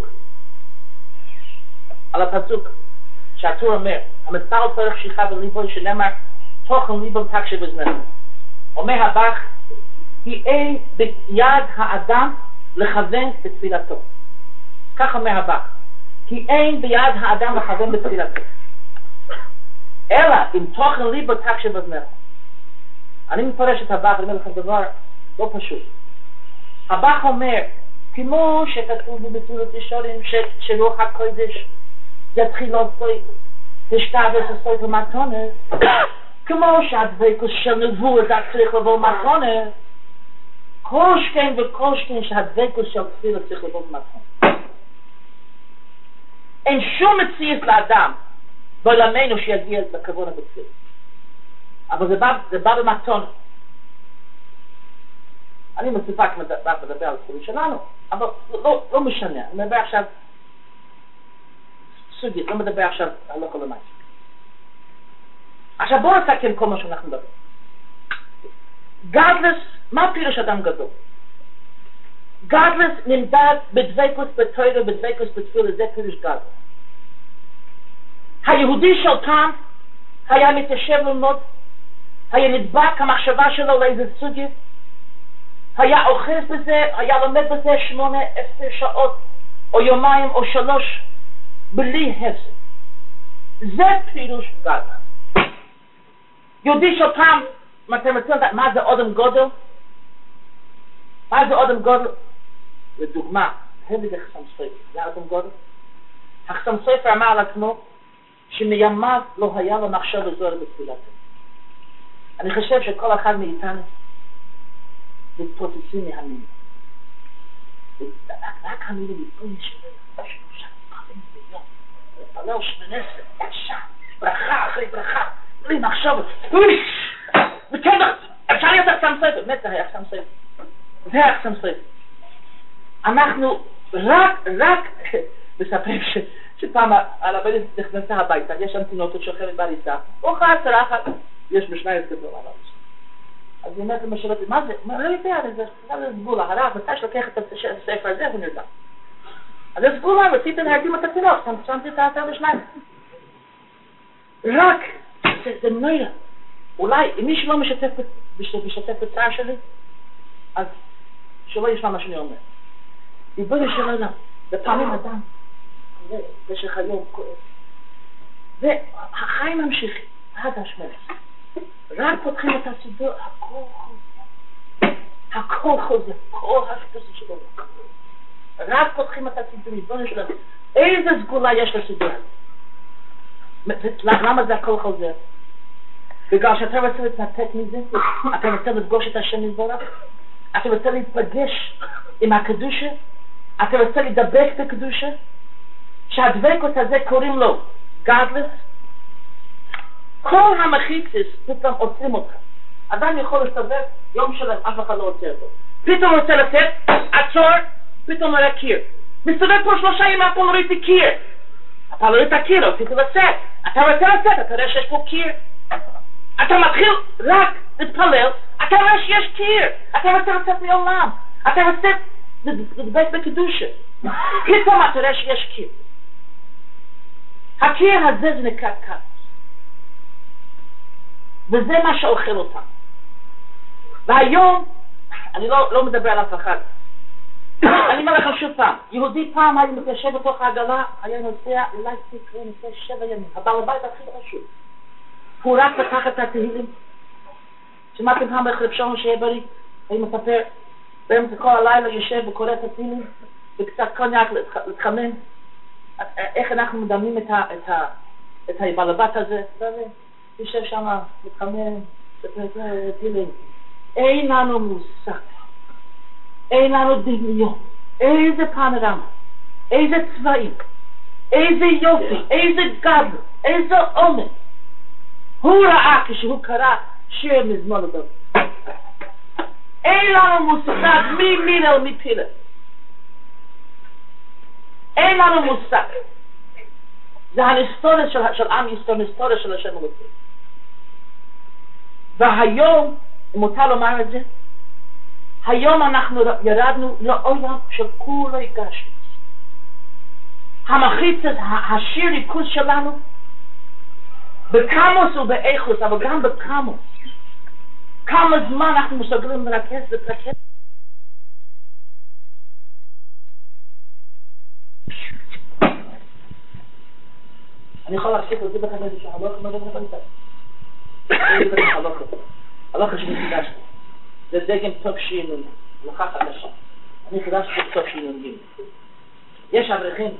הפסוק שהטור אומר, המספר צריך שיחה בליבו שנאמר תוכן ליבו תקשב בזנך. אומר הבח, כי אין ביד האדם לכוון בתפילתו. כך אומר הבח, כי אין ביד האדם לכוון בתפילתו. אלא אם תוכן ליבו תקשב בזנך. אני מפרש את הבח, אני אומר לכם דבר לא פשוט. הבח אומר, כמו שכתוב בתפילות ישרים שרוח הקודש יתחיל לעשות השתבש לעשות למתונה, כמו שהדבקות של נבואה זה צריך לבוא מתונה, כל שכן וכל שכן שהדבקות של תפילה צריך לבוא מתונה. אין שום מציאות לאדם בעולמנו שיגיע לכוון בתפילה, אבל זה בא במתונה. אני מסופק מדבר על תפילה שלנו, אבל לא משנה, אני מדבר עכשיו סוגית, לא מדבר עכשיו על לא כל המעשה. עכשיו בואו נסכם כל מה שאנחנו מדברים. גדלס, מה פירוש אדם גדול? גדלס נמדד בדבקות בתורה, בדבקות בתפילה, זה פירוש גדלס. היהודי של פעם היה מתיישב ללמוד, היה נדבק המחשבה שלו לאיזה סוגיה, היה אוחז בזה, היה לומד בזה 8-10 שעות, או יומיים או 3, בלי הפסק. זה פירוש גדול. יהודי של פעם, אם אתם רוצים לדעת מה זה אדם גודל? מה זה אדם גודל? לדוגמה, הביא החסם סופר, זה אדם גודל? החסם סופר אמר על עצמו, שמימיו לא היה לו מחשב וזוהר בתפילתו. אני חושב שכל אחד מאיתנו מתפוצצים מהמינים. רק המינים יתפונים שלנו, שלושה פעמים ביום, לפלל 18, ישר, ברכה אחרי ברכה, בלי מחשב, וכן, אפשר להיות החסם סופר, באמת זה היה החסם סופר. זה החסם סופר. אנחנו רק מספרים שפעם הרבנית נכנסה הביתה, יש שם תינוקת שוכבת בעריסה, אוכל צלחת, יש משנייס גדול על הראש. אז היא אומרת למשל, מה זה? לא יודע, זה סגולה, הרב, מתי שלוקח את הספר הזה, הוא נרדם. אז זה סגולה, רציתי להרדים את התינוק, שמתי את האתר בשנייס. רק, זה נויה. אולי, אם מישהו לא משתף בצער שלי, אז שלא ישמע מה שאני אומר. ריבונו של עולם, בפעמים אדם, במשך היום כואב. והחיים ממשיכים, עד ה-18. רק פותחים את הסידור, הכל חוזר, כל השפוסה שלו. רק פותחים את הסידור, ריבונו של עולם. איזה סגולה יש לסידור? למה זה הכל חוזר? בגלל שאתה רוצה להתנתק מזה, אתה רוצה לפגוש את השם יתברך, אתה רוצה להתפגש עם הקדושה, אתה רוצה לדבק בקדושה, שהדבקות הזה קוראים לו גדלס. כל המחיצס פתאום עוצרים אותך. אדם יכול להסתובב יום שלם, אף אחד לא עוצר אותו. פתאום רוצה לצאת, עצור, פתאום נראה קיר. מסתובב פה 3 ימים, פה לא ראיתי קיר. אתה לא ראית קיר, רציתי לצאת. אתה רוצה לצאת, אתה רואה שיש פה קיר. אתה מתחיל רק להתפלל, אתה רואה שיש קיר. אתה רוצה לצאת מעולם. אתה רוצה לדבק בקדושה. פתאום אתה רואה שיש קיר. הקיר הזה זה נקרא קדוש. וזה מה שאוכל אותם. והיום, אני לא מדבר על אף אחד. אני אומר לכם שוב פעם, יהודי פעם היה מתיישב בתוך העגלה, היה נוסע, אולי תקרא נוסע 7 ימים. הבעל הבית הכי חשוב. הוא רק פתח את התהילים. שמעתם פעם בחלב שרון שיהיה בריא, אני מספר, באמצע כל הלילה יושב וקורא את התהילים, וקצת קוניאק להתחמם. איך אנחנו מדמים את הבעל הבית הזה? יושב שם, מתחמם, תהילים. אין לנו מושג. אין לנו דמיון, איזה פנורמה, איזה צבעים, איזה יופי, איזה גדל, איזה עומק. הוא ראה כשהוא קרא שיר מזמור לדוד. אין לנו מושג מי מילה ומי פילה. אין לנו מושג. זה ההיסטוריה של עם ישראל, ההיסטוריה של השם אלוקים. והיום, אם מותר לומר את זה, היום אנחנו ירדנו לעולם של כולי גשמיות. המחיצת, השיר ריכוז שלנו, בקמוס ובאיכוס, אבל גם בקמוס. כמה זמן אנחנו מסוגלים לרכז ולרכז. אני יכול להפסיק להגיד לכם איזה שהלוך ומדבר בנתיים. אני אגיד לכם הלוך שמתחידשתי. זה דגם טוב שינון, הלכה חדשה. אני חידשתי טוב שינון גימל. יש אברכים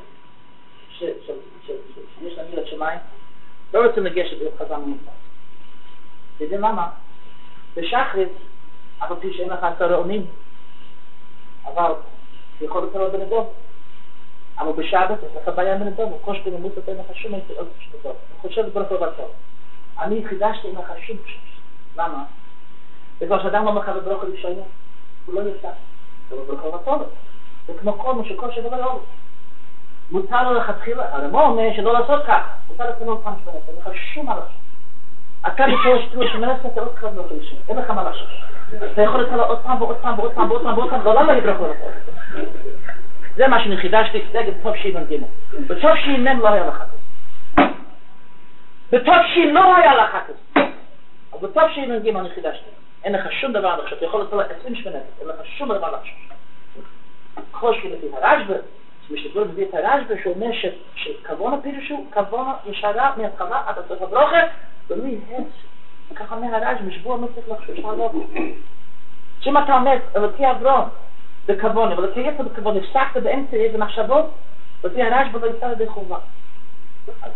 שיש להם מילות שמיים, לא רוצים לגשת להיות חזן ומוצא. תדעי למה? בשחרית, אף על פי שאין לך 10 עונים, אבל יכול לקרוא בן אדום. אבל בשבת יש לך בעיה בן אדום, וקוש בן אמוס אתה אין לך שום אין עוד שום אדום. אני חושב ברכו בטוב. אני חידשתי אין לך שום שום. למה? בגלל שאדם לא מחבר ברכו ראשונה, הוא לא יצא. זה לא ברכו בטוב. זה כמו כל מה שכל שבא לא. מותר לו לכתחילה, אבל מה אומר שלא לעשות כך? מותר לתנו עוד פעם שמונה, אין לך שום מה לעשות. אתה בתור שתרו שמונה, אתה לא תחזר ברכו ראשונה, אין לך מה לעשות. אתה יכול לתת לו עוד פעם ועוד פעם ועוד פעם ועוד פעם ועוד פעם, לא למה לברכו בטוב. זה מה שאני חידשתי, נגד טוב שינון גימל. בטוב שינון לא היה לך כזה. בטוב שינון לא היה לך כזה. אבל בטוב שינון גימל אני חידשתי. אין לך שום דבר לחשוב, אתה יכול לתת לו 20 שמונת, אין לך שום דבר לחשוב. חושבי לפי הרשב"א, שמשתגול מביא את הרשב"א, שאומר שכוונה פירושו, כוונה ישרה מהתחלה עד הסוף הברוכה, ומי הץ, ככה מהרשב"א, משבוע מצליח לחשוב שהלוך. שאם אתה אומר, אלוקי אברהם, בכוונה, אבל תהיה פה בכוונה, הפסקת באמצע איזה מחשבות, לפי הרשב"א לא יצא לידי חובה. אז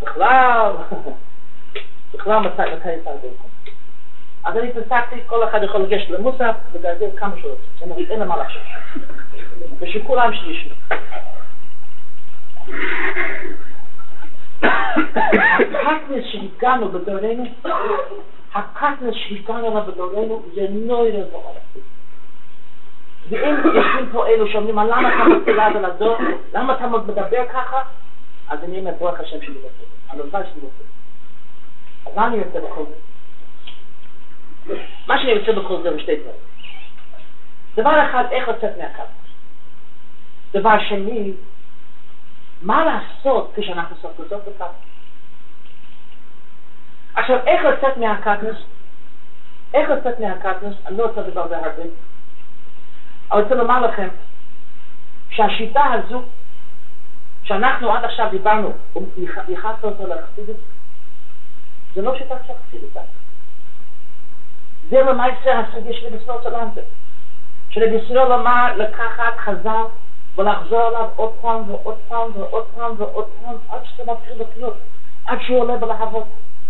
בכלל מתי יצא לידי חובה. אז אני פסקתי, כל אחד יכול לגשת למוסף, ולהגיד כמה שעות, אין למה לחשוב. ושכולם שישנו. הקטנס שהגענו בדורנו, זה נוירה ועולה. ואם יושבים פה אלו שאומרים, למה אתה מתחילה ולעזור, למה אתה מדבר ככה, אז אני אומר, בורך השם שלי בצד. אני רוצה שלי בצד. אז מה אני רוצה בכל זה? מה שאני רוצה בכל זה בשתי דברים. דבר אחד, איך לצאת מהקטנס. דבר שני, מה לעשות כשאנחנו סופות בקטנס. עכשיו, איך לצאת מהקטנס? אני לא רוצה לדבר על זה הרבה. אבל רוצה לומר לכם שהשיטה הזו שאנחנו עד עכשיו דיברנו ויחסנו אותו לחסידות, זה לא שיטה של חסידות. זה למעשה הסוגיה של רבי ישראל סלנטר, שרבי ישראל אמר לקחת חז"ל ולחזור עליו עוד פעם ועוד פעם ועוד פעם ועוד פעם עד שאתה מתחיל לקנות, עד שהוא עולה בלהבות.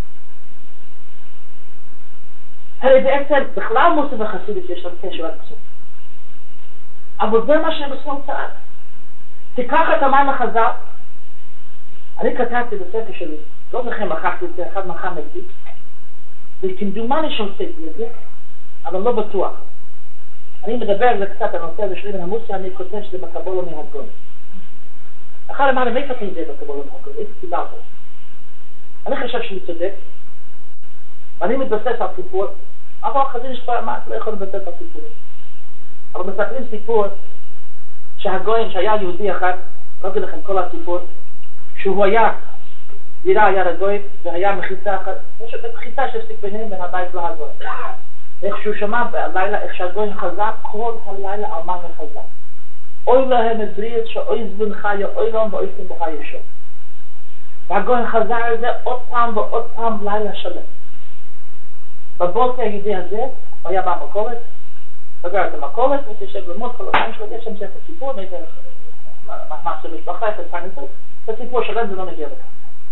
הרי בעצם בכלל מוסף החסידות יש לנו קשר עד הסוף. אבל זה מה שרבי ישראל צעק. תיקח את המים החז"ל. אני כתבתי בספר שלי, לא זוכר מחקתי את זה, אחד מחר נגדי, וכמדומני שעושיתי את זה, אבל לא בטוח. אני מדבר על זה קצת, הנושא הזה שלי ונמוסיה, אני כותב שזה בקבולה מהגון. אחר אמר, מאיפה אתה יודע בקבולה מהגון? איזה סיבה אותו? אני חושב שאני צודק, ואני מתבסס על סיפור, אבל החזיר יש פה אמרת, לא יכול להתבסס על סיפורים. אבל מספרים סיפור שהגויים שהיה יהודי אחד, לא אגיד לכם כל הסיפור, שהוא היה, דירה היה לגויים, והיה מחיצה אחת, יש מחיצה שהפסיק ביניהם בין הבית להגויים. איך שהוא שמע בלילה, איך שהגויים חזר, כל הלילה אמר וחזר. אוי להם הברית שאוי זבון חיה, אוי להם ואוי סתם בך ישום. והגויים חזר על זה עוד פעם ועוד פעם לילה שלם. בבוקר היהודי הזה, הוא היה במכולת, סגר את המכולת, ותשב ללמוד כל הזמן שלו, יש שם ספר סיפור, מה של משפחה, את הסיפור שלהם זה לא מגיע לכאן.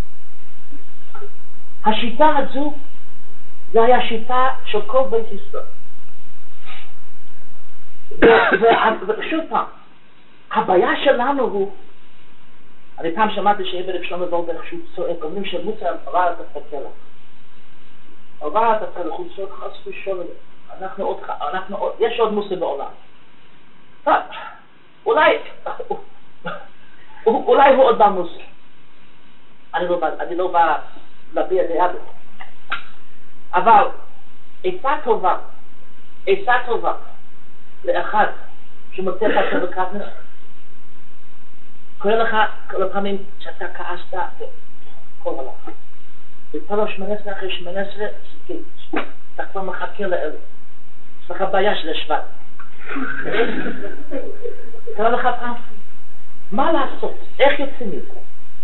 השיטה הזו, זה היה שיטה של כל בית ישראל. ופשוט פעם, הבעיה שלנו הוא, אני פעם שמעתי שהרב שלמה וולברג שהוא צועק, אומרים שמוסר עבר את הסקלה. עבר את הסקלה, הוא צועק חס ושלום. יש עוד מוסר בעולם. אולי הוא עוד במוסר. אני לא בא להביע דעה בזה. אבל עצה טובה לאחד שמוצא את עצמו בקטנוס, קורא לך כל הפעמים שאתה כעסת וכל הלך. ופעלו 18 אחרי 18, אתה כבר מחכה לאלו. יש לך בעיה של השבט. קורא לך פעם, מה לעשות? איך יוצאים מזה?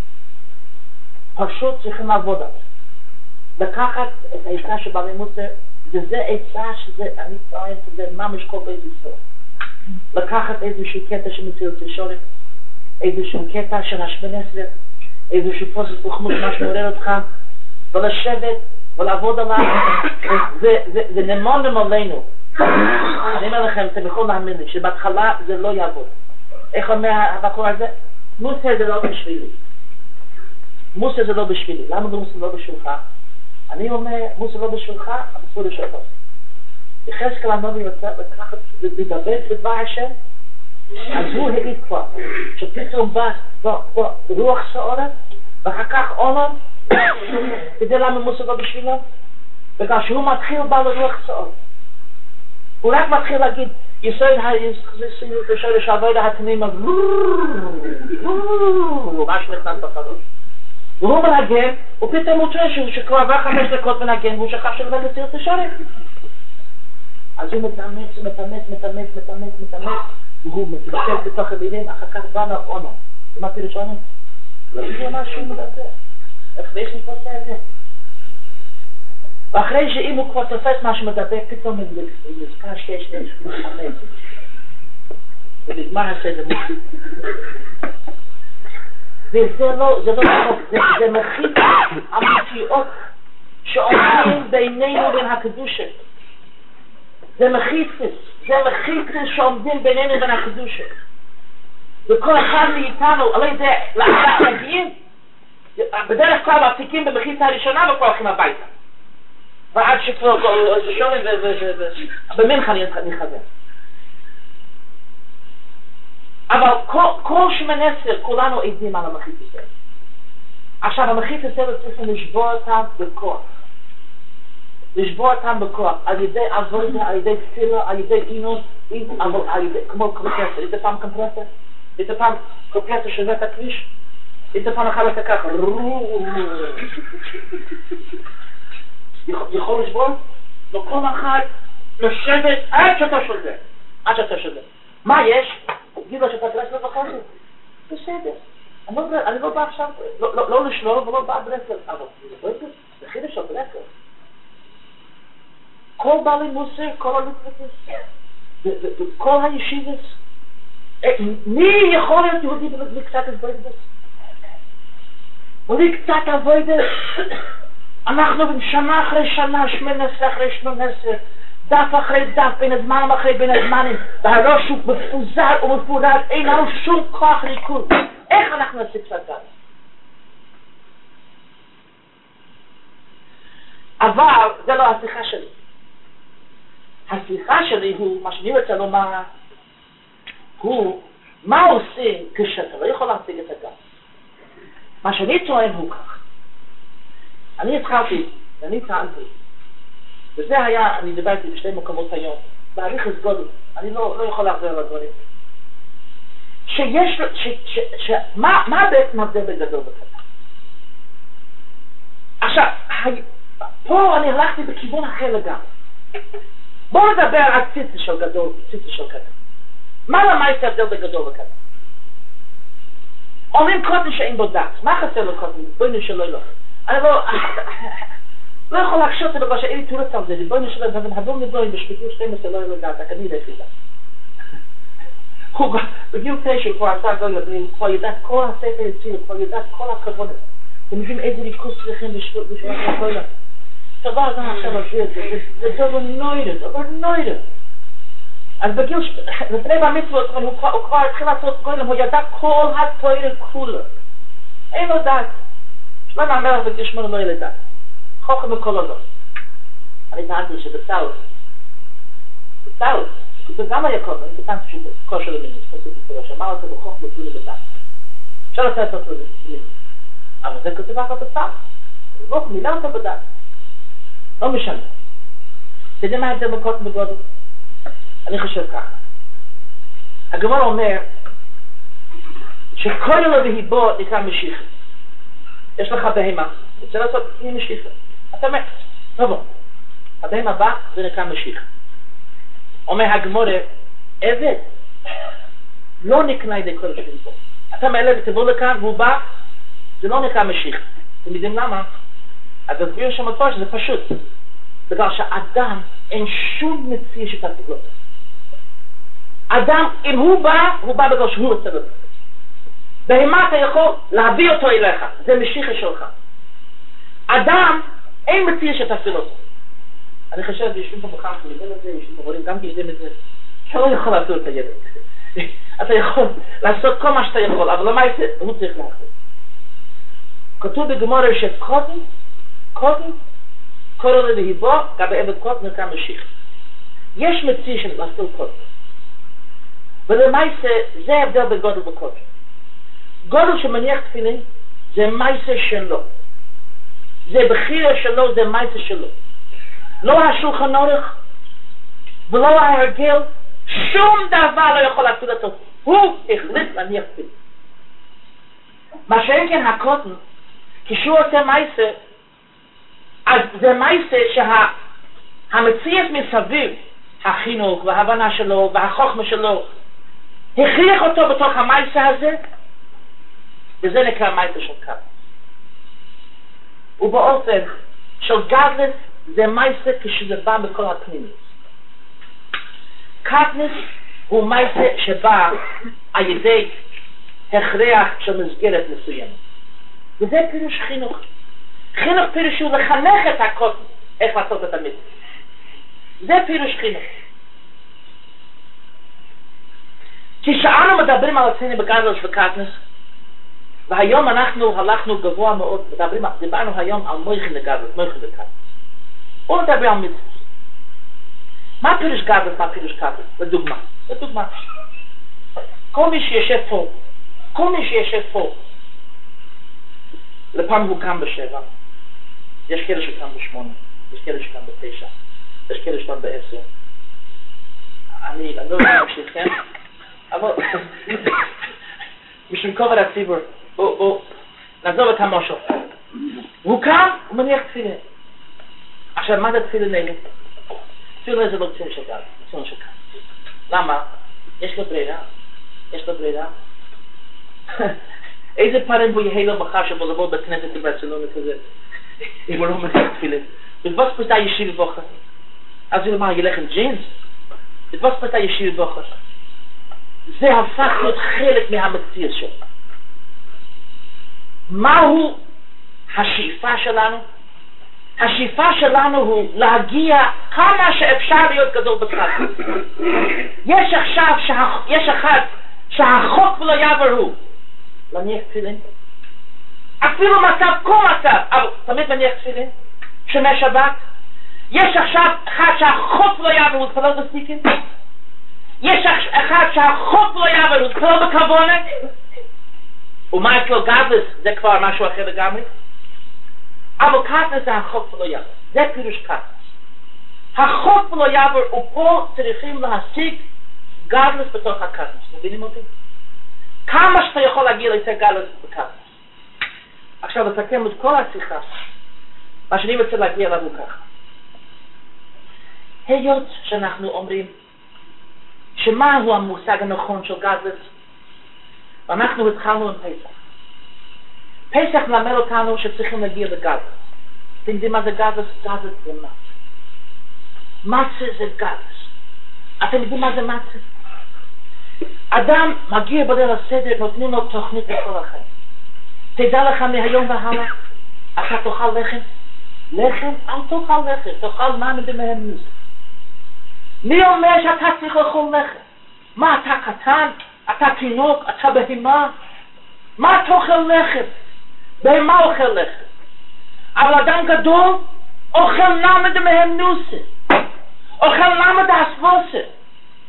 פשוט צריכים לעבוד על זה. לקחת את העצה של בעלי מוסר, וזה עצה שזה, אני טוען, שזה ממש כל בית ישראל. לקחת איזשהו קטע של מציאות ראשונים, איזשהו קטע של ה-18, איזשהו פוסט תחמות מה שמעורר אותך, ולשבת ולעבוד עליו, זה נמון עלינו. אני אומר לכם, אתם יכולים להאמין לי, שבהתחלה זה לא יעבוד. איך אומר הבחור הזה? מוסר זה לא בשבילי. מוסר זה לא בשבילי. למה מוסר לא בשבילך? אני אומר, מוסר לא בשבילך, אסור לשאול. יחזקאל הנביא רוצה לקחת, לדבר בדבר השם, אז הוא העיד כבר, שפתאום בא רוח סעורת, ואחר כך עונן, כדי למה מוסר לא בשבילו? בגלל שהוא מתחיל בא לרוח סעורת. הוא רק מתחיל להגיד, יסוד השורש העבודה התמימה, מה שנכנס בחלום. והוא מנגן, ופתאום הוא טועה שכבר עבר 5 דקות מנגן, והוא שכח שלבד לצירת השורש. אז הוא מתאמץ, והוא מתבקש בתוך המילים, אחר כך בא לעונו. ומה פירוש עונו? לא יודע מה שהוא מדבר. איך אני עושה את זה? ואחרי שאם הוא כבר תופס מה שמדבר, פתאום נזכר שיש חמש. ונגמר הסדר. וזה לא חוק, זה מחיץ אמיתיות שעומדים בינינו ובין הקדושה. זה מחיץ שעומדים בינינו ובין הקדושה. וכל אחד מאיתנו, על ידי להגיעים, בדרך כלל מפסיקים במחיצה הראשונה וכל הולכים הביתה. ועד שכבר שונים במנחה נחזר. אבל כל 18 כולנו עדים על המחיץ הזה. עכשיו המחיץ הזה צריכים לשבור אותם בכוח. על ידי עבודה, על ידי תפילה, על ידי אינוס, כמו קומפרסור. איזה פעם קומפרסור? איזה פעם קומפרסור שווה את הכביש? איזה פעם אחר לך ככה. יכול לשבור? לא כל אחד לשבת עד שאתה שווה. מה יש? גידו שאתה גרס לבחורת. בסדר. אני לא בא עכשיו, לא לשלול ולא בא ברסל. אבל זה חידש של ברסל. כל בעלי מוסר, כל הלוקבטס, וכל הישיבס, מי יכול להיות יהודי בלי קצת עבודה? בלי קצת עבודה? אנחנו שנה אחרי שנה, 18 אחרי 18, דף אחרי דף, בין הזמנים אחרי בין הזמנים, והראש הוא מפוזר ומפורד, אין לנו שום כוח ריכוז. איך אנחנו נעשה קצת גז? אבל זה לא השיחה שלי. השיחה שלי הוא, מה שאני רוצה לומר, הוא מה עושים כשאתה לא יכול להשיג את הגז. מה שאני טוען הוא כך. אני התחלתי, ואני טענתי, וזה היה, אני דיברתי בשתי מקומות היום, בעריך הסגודי, אני לא יכול להחזר על הדברים. שיש, מה בעצם הבדל בגדול בקטן? עכשיו, פה אני הלכתי בכיוון אחר לגמרי. בואו נדבר על ציצה של גדול, ציצה של קטן. מה למדת הבדל בגדול בקטן? אומרים קוטן שאין בו דת. מה חסר לו קוטן? בואי שלא לא. אני לא יכול להקשות את זה בגלל שאין לי תורץ על זה. בואי נשאלה, אבל הבום נבואים בשביתו 12 לא יהיה לדעת, רק אני לפי דת. הוא בגיל 9 כבר עשה גוי לבנים, כבר ידעת כל הספר יציר, כבר ידעת כל הכבוד. אתם מבינים איזה ריכוס צריכים בשביל הכבוד. דבר הזה עכשיו עשו את זה, זה דבר נוירה. אז בגיל, לפני במצוות, הוא כבר התחיל לעשות גוילם, הוא ידע כל התוירה כולה. אין לו דת. שלמה המלך בגיל 8 לא יהיה לדת. חוכם וכל לא. אני טענתי שבסאוס, זה גם היה קודם, אני טענתי שזה כושר למיניס, שאמר אותו בחוכם וכולי בדת. אפשר לעשות אותו למיניס. אבל זה כתוב רק בפסח. לא, מילה אותה בדעת. לא משנה. אתה יודע מה ההבדל בין קוטן וגודל? אני חושב ככה. הגמרא אומר שכל אלו והיבו נקרא משיחה. יש לך בהמה, רוצה לעשות היא משיחה. אתה אומר, טוב, הבהמה בא זה נקרא משיחה. אומר הגמרא, עבד לא נקנה ידי כל השם. אתה מעלה ותבוא לכאן והוא בא, זה לא נקרא משיחה. אתם יודעים למה? אז הסביר שם התורה שזה פשוט. בגלל שאדם אין שום מציע שתעסיק לו. אדם, אם הוא בא בגלל שהוא רוצה לזה. בהמה אתה יכול להביא אותו אליך, זה משיחה שלך. אדם, אין מציע שתעסיק לו. אני חושב, יושבים פה בכך, יודעים את זה, יושבים פה רואים, גם יודעים את זה. אתה לא יכול לעשות את הילד. אתה יכול לעשות כל מה שאתה יכול, אבל למה הוא צריך לעשות? כתוב בגמרא שקודם, כל עולה והיבו, גם בעבד קודם נקרא משיח. יש מציע של לעשות קודם. ולמעשה, זה ההבדל בגודל וקודם. גודל שמניח תפילין, זה מעשה שלו. זה בחירה שלו, זה מעשה שלו. לא השולחן ערוך, ולא ההרגל, שום דבר לא יכול להציל אותו. הוא החליט להניח תפילין. מה שאין כן הקודם, כשהוא עושה מעשה, אז זה מעשה שהמציאות מסביב, החינוך וההבנה שלו והחוכמה שלו, הכריח אותו בתוך המעשה הזה, וזה נקרא מעשה של קטנוס. ובאופן של גדלוס זה מעשה כשזה בא בכל הפנימיות. קטנוס הוא מעשה שבא על ידי הכרח של מסגרת מסוימת. וזה פירוש חינוך. חינוך פירוש הוא לחנך את הקוטן איך לעשות את המצווה. זה פירוש חינוך. כשאנו מדברים על עצמנו בגדלוס וקטנוס, והיום אנחנו הלכנו גבוה מאוד, דיברנו היום על מויכין לגדלוס, מויכין לקטנוס. בואו נדבר על מצווה. מה פירוש גדלוס, מה פירוש קטנוס? לדוגמה. כל מי שישב פה, לפעם הוא קם ב7, יש כאלה שקם ב8, יש כאלה שקם ב9, יש כאלה שקם ב10. אני לא יודע להמשיך, כן? אבל משום כובד הציבור, בואו נעזוב את המשהו. הוא קם, הוא מניח תפילין. עכשיו, מה זה תפילין אלה? תפילין זה לא ציון של גל, ציון של קטנוס. למה? יש לו ברירה. איזה פעמים הוא יהיה לו מחר שבו לבוא בכנסת בברצלונה כזה, אם הוא לא מניח תפילין. ודבוס פרטה ישיר בוחר. אז הוא אמר, ילך עם ג'ינס? ודבוס פרטה ישיר בוחר. זה הפך להיות חלק מהמציאות שלו. מהו השאיפה שלנו? השאיפה שלנו הוא להגיע כמה שאפשר להיות גדול בקטנוס. יש אחד שהחוק ולא יעבור הוא להניח תפילין. אפילו כל מצב, אבל תמיד מניח תפילין, שומר שבת. יש עכשיו אחד שהחוק לא יעבור הוא להתפלל בסטיקין. יש אחד שהחוק לא יעבור הוא להתפלל בכוונת. ומה אצלו גדלוס זה כבר משהו אחר לגמרי. אבל קטנוס זה החוק ולא יעבור. זה פירוש קטנוס. החוק ולא יעבור ופה צריכים להשיג גדלוס בתוך הקטנוס. מבינים אותי? כמה שאתה יכול להגיע ליותר גדלוס בקטנוס. עכשיו לסכם את כל השיחה, מה שאני רוצה להגיע אליו הוא ככה. היות שאנחנו אומרים שמהו המושג הנכון של גדלוס, ואנחנו התחלנו עם פסח. פסח מלמד אותנו שצריכים להגיע לגדלוס. אתם יודעים מה זה גדלוס? גדלוס זה מצה. מצה זה גדלוס. אתם יודעים מה זה מצה? אדם מגיע בליל הסדר, נותנים לו תוכנית לכל החיים. תדע לך מהיום והלאה, אתה תאכל לחם? לחם? אל תאכל לחם, תאכל מים דמהם נוס. מי אומר שאתה צריך לאכול לחם? מה, אתה קטן? אתה תינוק? אתה בהמה? מה תאכל לחם? בהמה אוכל לחם. אבל אדם גדול אוכל נמד דמהם נוס. אוכל נמד הסבוסה.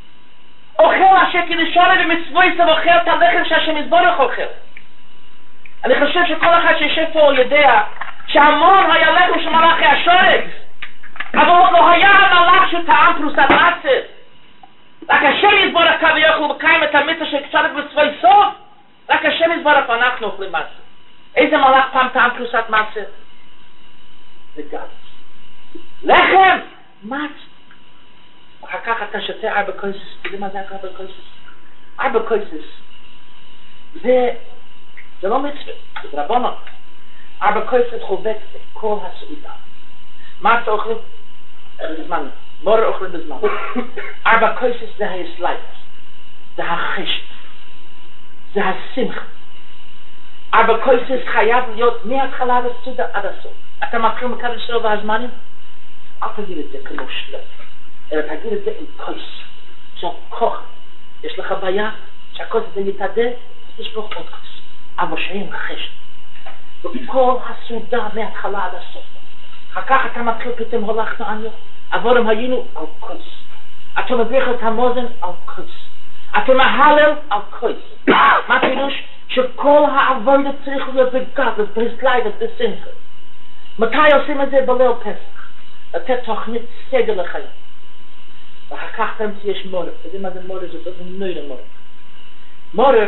אוכל אשר כדשורי ומצווי ואוכל את הלחם שהשם יזבורך אוכל. אני חושב שכל אחד שישב פה יודע שהמון היה לחם של מלאכי השרת, אבל לא היה המלאך של טעם פרוסת מצה. רק השם יזבורך ויוכלו לקיים את המצווה של קצת בצבאי סוף, רק השם יזבורך ואנחנו אוכלים מצה. איזה מלאך פעם טעם פרוסת מצה? זה גז. לחם! מצה. אחר כך אתה שותה 4 כוסות. זה מה זה 4 כוסות? 4 כוסות. זה לא מצווה, זה רבונות. 4 כוסות חובק את כל הסעודה. מצה אוכלים בזמן, מורה אוכלים בזמן. 4 כוסות זה היסלייט, זה החשב, זה השמחה. 4 כוסות חייב להיות מההתחלה עד הסעודה עד הסוף. אתה מתחיל מקדש שלו והזמנים, אל תגיד את זה כמו שלב, אלא תגיד את זה עם כוס, עכשיו כוח. יש לך בעיה שהכוס הזה יתעדה, תשפוך עוד כוס. אבל שהם חשב. וכל הסעודה מההתחלה עד הסוף. אחר כך אתה מתחיל פתאום הולכנו עניות, עבורם היינו על כוס. אתה מבריח את המוזן על כוס. אתה מהלל על כוס. מה פירוש? שכל העבודה צריך להיות בגדלות, בהסליידות, בשמחה. מתי עושים את זה? בליל פסח. לתת תוכנית סגל לחיים. ואחר כך תמצא יש מורה. אתה יודע מה זה מורה? זה נוירה מורה. מורה,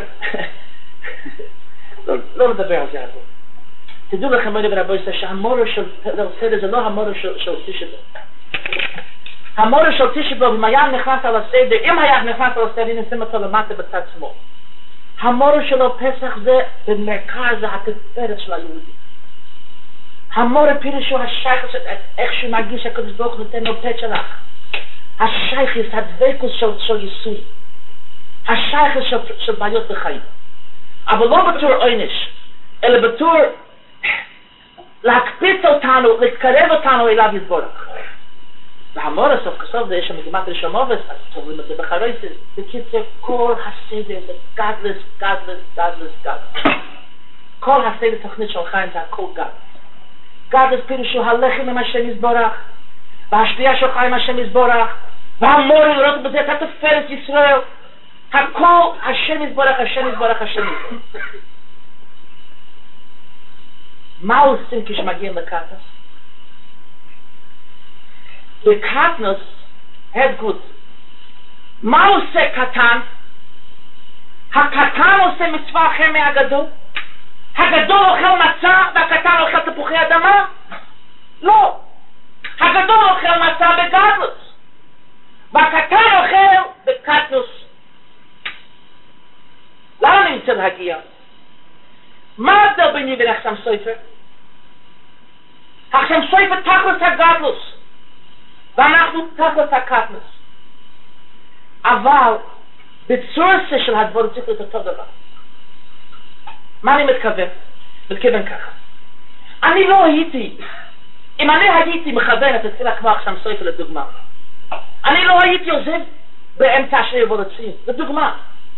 לא לדבר על זה הרבה. תדעו לכם מורה ורבו ישראל שהמורה של סדר זה לא המורה של תשבו. המורה של תשבו, אם היה נכנס על הסדר, אם היה נכנס על הסדר, נשים אותו למטה בצד שמאל. המורה שלו פסח זה במרכז התפארת של היהודים. המורה פירושו השייך, איך שהוא מרגיש הקדוש ברוך הוא נותן לו פת שלך. השייכס, הדבקות של ייסוי. השייכס של בעיות בחיים. אבל לא בתור עונש, אלא בתור להקפיץ אותנו, להתקרב אותנו אליו יתברך. והמורה סוף כסוף זה יש שם מגמת ראשון אובס, אז תובלים את זה בחרייסס. בקיצר, כל הסדר זה גדלס, גדלס, גדלס, גדלס. כל הסדר תוכנית של חיים זה הכל גדלס. גדלס פירושו הלחם עם השם יתברך, והשתייה שלך עם השם יתברך, והמורה לראות בזה את התפארת ישראל. הכל השם יתברך, השם יתברך, השם יתברך. מה עושים כשמגיעים לקטנוס? בקטנוס, הדגות. מה עושה קטן? הקטן עושה מצווה אחר מהגדול? הגדול אוכל מצה והקטן אוכל תפוחי אדמה? לא. הגדול אוכל מצה בגדלוס. והקטן אוכל בקטנוס. למה אני רוצה להגיע? מה ההבדל ביני ובין החסם סופר? החסם סופר תכלס הגדלוס, ואנחנו תכלס הקטנוס. אבל בצורסה של הדבר צריך להיות אותו דבר. מה אני מתכוון ככה? אני לא הייתי, אם אני הייתי מכוון את התפילה כמו החסם סופר לדוגמה, אני לא הייתי עוזב באמצע של אבולוצים, לדוגמה.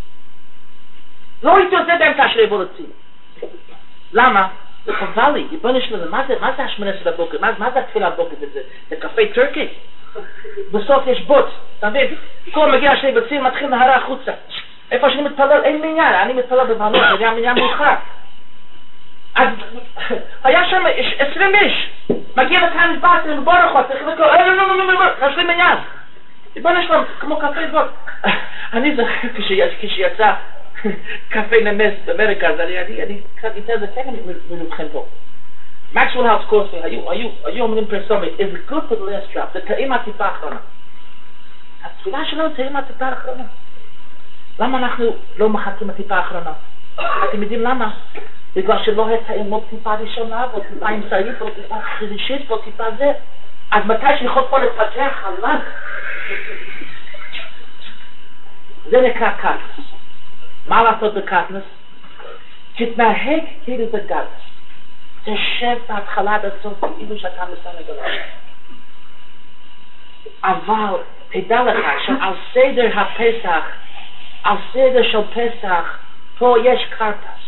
לא הייתי עוזב באמצע של אבולוצים. למה? זה חבל לי, יבוא נשמע, מה זה השמונה של הבוקר? מה זה התפילה הבוקר? זה קפה טורקי? בסוף יש בוט, אתה מבין? כל מגיע שני בצים מתחיל נהרה החוצה. איפה שאני מתפלל אין מניין, אני מתפלל בבנות, זה היה מניין מאוחר. אז היה שם 20 איש, מגיע לכאן נשבעת, מבורך, צריך לקרוא, יש לי מניין. יבוא נשמע, כמו קפה בוט. אני זוכר כשיצא קפה נמס באמריקה, אז אני קצת יותר זה כן מנותכם פה. מקסוול האוס קורסי, היו אומרים פרסומת, is good for the last drop, זה טעים הטיפה האחרונה. התפילה שלנו טעים הטיפה האחרונה. למה אנחנו לא מחכים הטיפה האחרונה? אתם יודעים למה? בגלל שלא הייתה לא טיפה ראשונה, או טיפה אמצעית, או טיפה חרישית, או טיפה זה. אז מתי שיכול פה לפתח עליו? זה נקרא קטנוס. מה לעשות בקטנוס? תתנהג כאילו זה גדלוס. תשב בהתחלה עד הסוף כאילו שאתה מסנג עליו. אבל תדע לך שעל סדר הפסח, על סדר של פסח, פה יש קרפס.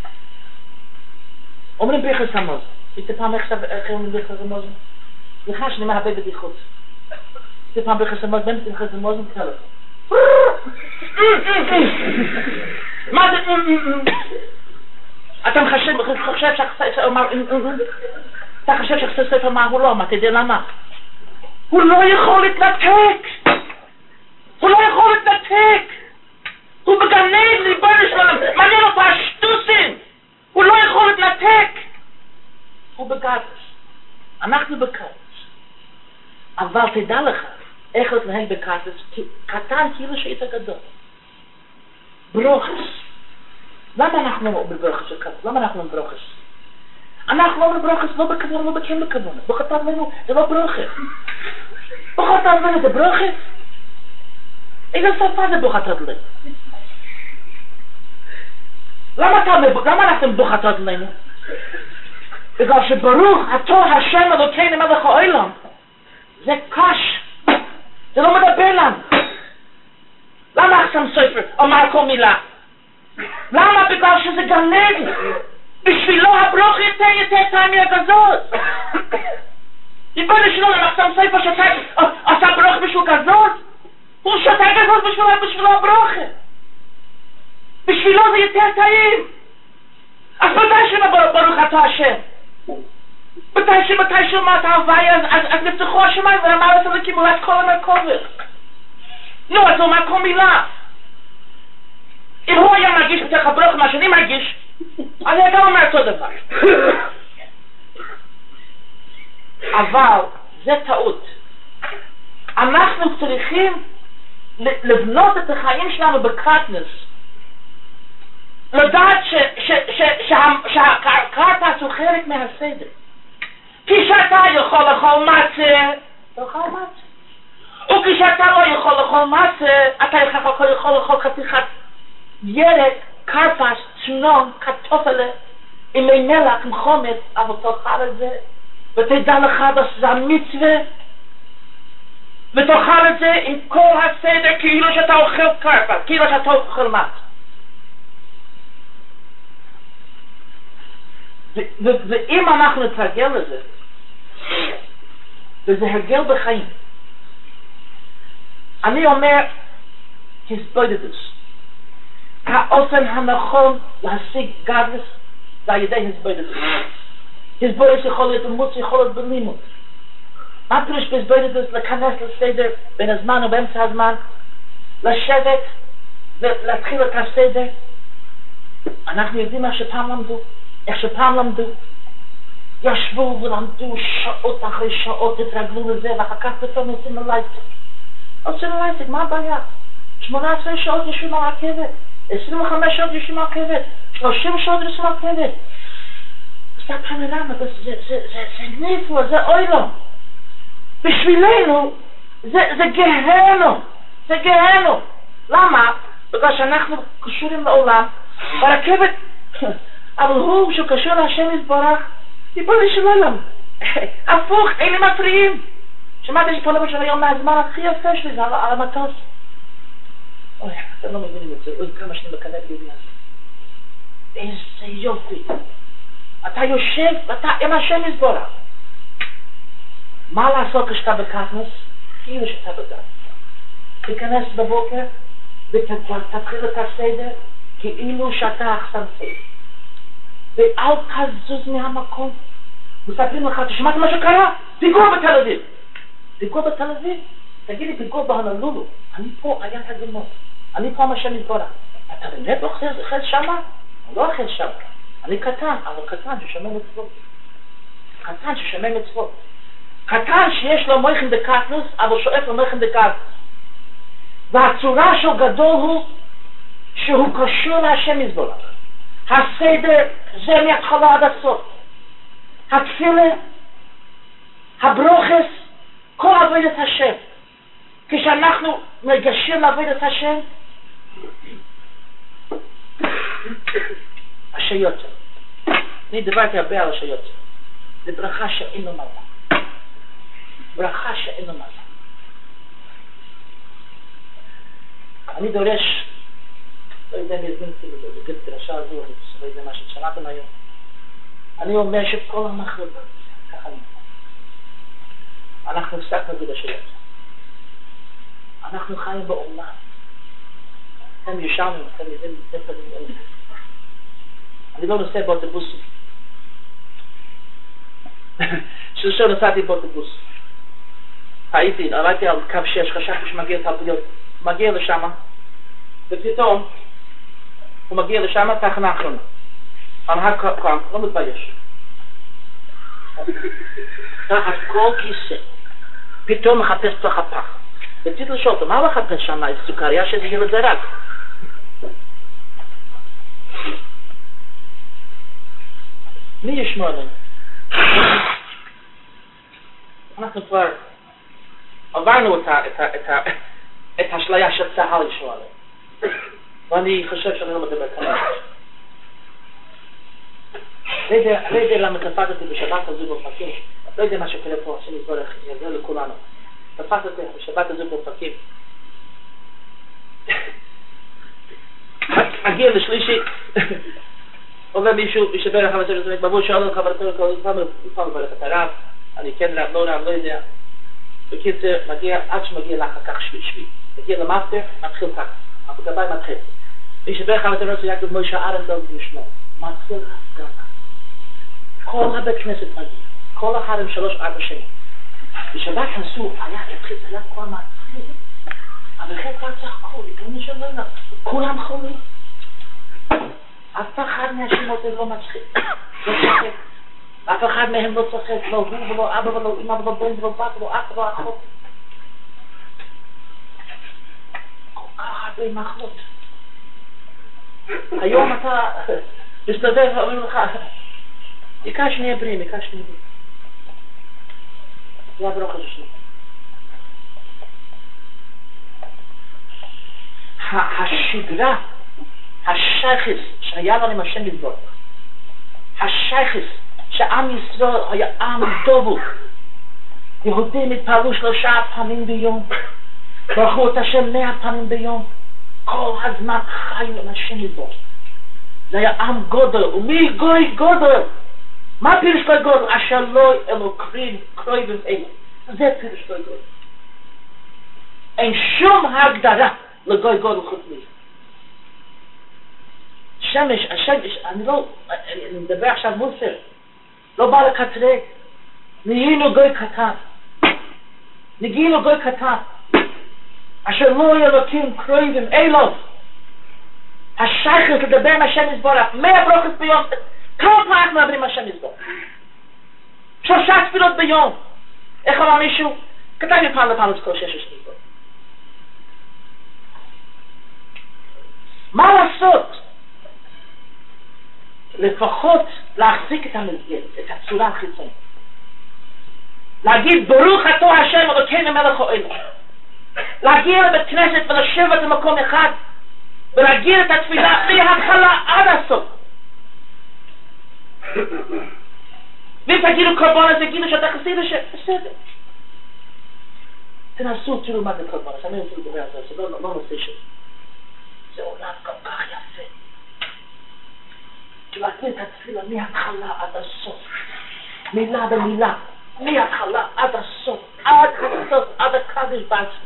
אומרים ברכס המוזן. ראיתי פעם איך אומרים ברכס המוזן? סליחה שאני מהווה בדיחות. ראיתי פעם ברכס המוזן, באמצע ברכס המוזן טלפון. מה זה? אתה חושב שהספר מה הוא לא, מה תדע למה? הוא לא יכול להתנתק! הוא לא יכול להתנתק! הוא בגנב ליבנו שלנו, מעניין אותו השטוסים! הוא לא יכול להתנתק! הוא בגדש. אנחנו בקדש. אבל תדע לך איך להתנהל בקדש, קטן כאילו שהיית גדול. ברוכס. למה אנחנו בברוכס של קדש? למה אנחנו בברוכס? אנחנו לא בברוכס, לא בכוונה, לא בכן בכוונה. בחטא לנו זה לא ברוכס. בחטא לנו זה ברוכס. איזה שפה זה בחטא לנו? למה אנחנו בחטא לנו? בגלל שברוך התור השם אלוקינו מלך העולם זה קש, זה לא מדבר לנו. למה החסם סופר אומר כל מילה? למה? בגלל שזה גנב. בשבילו הברוך יותר טעים מהגזוז. ריבונו של עולם, החסם סופר עשה ברוך בשביל גזוז? הוא שותה גזוז בשבילו הברוך. בשבילו זה יותר טעים. אז מתי שברוך התור השם? מתי שמעת ההוויה, אז נפתחו השמיים ואמר את זה כמולת כל המרכובת. נו, אז הוא אומר כל מילה. אם הוא היה מרגיש בתוך הברוך מה שאני מרגיש, אני גם אומר אותו דבר. אבל זה טעות. אנחנו צריכים לבנות את החיים שלנו בקטנוס. לדעת שהקרקע הוא חלק מהסדר. כשאתה יכול לאכול מצה, תאכל מצה. וכשאתה לא יכול לאכול מצה, אתה יכול לאכול חתיכת ירק, קרפס, צנון, קטופלה, עם מי מלח, עם חומץ, אבל תאכל את זה, ותדע לך שזה המצווה, ותאכל את זה עם כל הסדר כאילו שאתה אוכל קרפס, כאילו שאתה אוכל מצה. ואם אנחנו נתרגל לזה, וזה הרגל בחיים, אני אומר, הסבודדוס. האופן הנכון להשיג גדלס זה על ידי הסבודדוס. הסבודדוס יכול להיות במוץ, יכול להיות בלימוד. מה פירוש בהסבודדוס? להיכנס לסדר בין הזמן ובאמצע הזמן, לשבת ולהתחיל את הסדר. אנחנו יודעים איך שפעם למדו, ישבו ולמדו שעות אחרי שעות, התרגלו לזה, ואחר כך פתאום יוצאים ללייפציג. מה הבעיה? 18 שעות יושבים על הרכבת, 25 שעות יושבים על הרכבת, 30 שעות יושבים על הרכבת. זה הפנורמה, זה נפלא, זה אוילום. בשבילנו זה גהנום. למה? בגלל שאנחנו קשורים לעולם, ברכבת, אבל הוא שקשור להשם יתברך, ריבונו של עולם. הפוך, אין לי מפריעים. שמעתי שפה למשל היום מהזמן הכי יפה שלי זה על המטוס. אוי, אתם לא מבינים את זה. אוי, כמה שאני מקנק בידי הזה. איזה יופי. אתה יושב, אתה עם השם יתברך. מה לעשות כשאתה בקטנוס? כאילו שאתה בגן. תיכנס בבוקר ותתחיל את הסדר כאילו שאתה החסם סדר. ואל תזוז מהמקום. מספרים לך, תשמעת מה שקרה? פיגוע בתל אביב. תגיד לי, פיגוע בהונולולו. אני פה היה הגמות. אני פה השם יתברך. אתה באמת אוכל שמה? אני לא אוכל שמה. אני קטן, אבל קטן ששומע מצוות. קטן שיש לו מויכן דקטנוס, אבל שואף למויכן דקטנוס. והצורה של גדול הוא שהוא קשור להשם יתברך. הסדר זה מהתחלה עד הסוף. התפילה, הברוכס, כל עבודת השם. כשאנחנו מגשים לעבודת השם, השיוצר. אני דיברתי הרבה על השיוצר. זה ברכה שאין לו מלא. אני דורש, לא יודע מי הזמנתי בגלל דרשה הזו, אני לא יודע מה ששמעתם היום. אני אומר שכל המחלוקות, ככה נמצא. אנחנו הפסקנו את זה בשביל. אנחנו חיים בעולם. אתם ישרנו, אתם יודעים, אני לא נוסע באוטובוס. שלשום נסעתי באוטובוס. עבדתי על קו 6, חשבתי שמגיע תלפיות. מגיע לשם, ופתאום הוא מגיע לשם, תחנה אחרונה. הנהג כאן, לא מתבייש. תחת כל כיסא. פתאום מחפש תוך הפח. רציתי לשאול אותו, מה מחפש שם? סוכריה שזה ילד זרק. מי ישמור לנו? אנחנו כבר עברנו את השליה של צהל ישמור עלינו. ואני חושב שאני לא מדבר כמה. לא יודע למה תפסתי בשבת הזו באופקים. לא יודע מה שקורה פה, השם יתברך, יעזור לכולנו. תפסתי בשבת הזו באופקים. מגיע לשלישי, עובר מישהו, ישבר לך מסוים לצמק בבוא, שואל לך פעם מברך את הרב, אני כן רב, לא יודע. בקיצר, עד שמגיע לך כך שבי. מגיע למאפטר, מתחיל ככה. הגבאי מתחיל. ישבר לך מסוים לצמק יעקב מוישה ארנדל וישמור. מתחיל הסגרה. כל הבית כנסת מגיע. כל החרם 3-4 שנים. בשבת עשו, היה כבר מתחיל. אבל חד כבר צריך קול, לא נשאר לילה. כולם חולים. אף אחד מהשמות הם לא מצחיק. לא צוחק. אף אחד מהם לא צוחק. לא הוא ולא אבא ולא אמא ולא בן ולא בת ולא אח ולא אחות. כל כך הרבה מחלות. היום אתה מסתובב ואומרים לך, עיקר שנהיה בריאים, עיקר שנהיה בריאים. זה הברוך הזה שלי. השגרה, השייכס שהיה לנו עם השם יתברך, השייכס שעם ישראל היה עם טוב, יהודים התפעלו 3 פעמים ביום, ברכו את השם 100 פעמים ביום, כל הזמן חיו עם השם יתברך. זה היה עם גודל, ומי גוי גודל? מה פירוש גוי גודל? אשר לא אלוקים קרובים אלה. זה פירוש גוי גודל. אין שום הגדרה לגוי גודל חוץ מזה. השמש, אני מדבר עכשיו מוסר, לא בא לקטרג. נהיינו גוי קטן. נגיענו גוי קטן. אשר לא אלוקים קרובים אלו. השייכות לדבר עם השם יתברך, 100 ברוכות ביום, כמה פעמים מדברים עם השם יתברך? 3 תפילות ביום. איך אמר מישהו? כתב לי פעם לפעם את כל 6 שניות. מה לעשות? לפחות להחזיק את המסגרת, את הצורה החיצונית. להגיד ברוך אתה השם אלוקינו מלך העולם. להגיע לבית כנסת ולשבת במקום אחד ולהגיד את התפילה מההתחלה עד הסוף. ואם תגידו קורבן, אז תגידו שאתה חסיד השם, בסדר. תנסו, תראו מה זה קורבן, אני רוצה לדבר על זה, זה לא נושא שלי. זה עולם כל כך יפה. להגיד את התפילה מההתחלה עד הסוף. מילה במילה, מההתחלה עד הסוף, עד הסוף, עד הקדש בעצמו.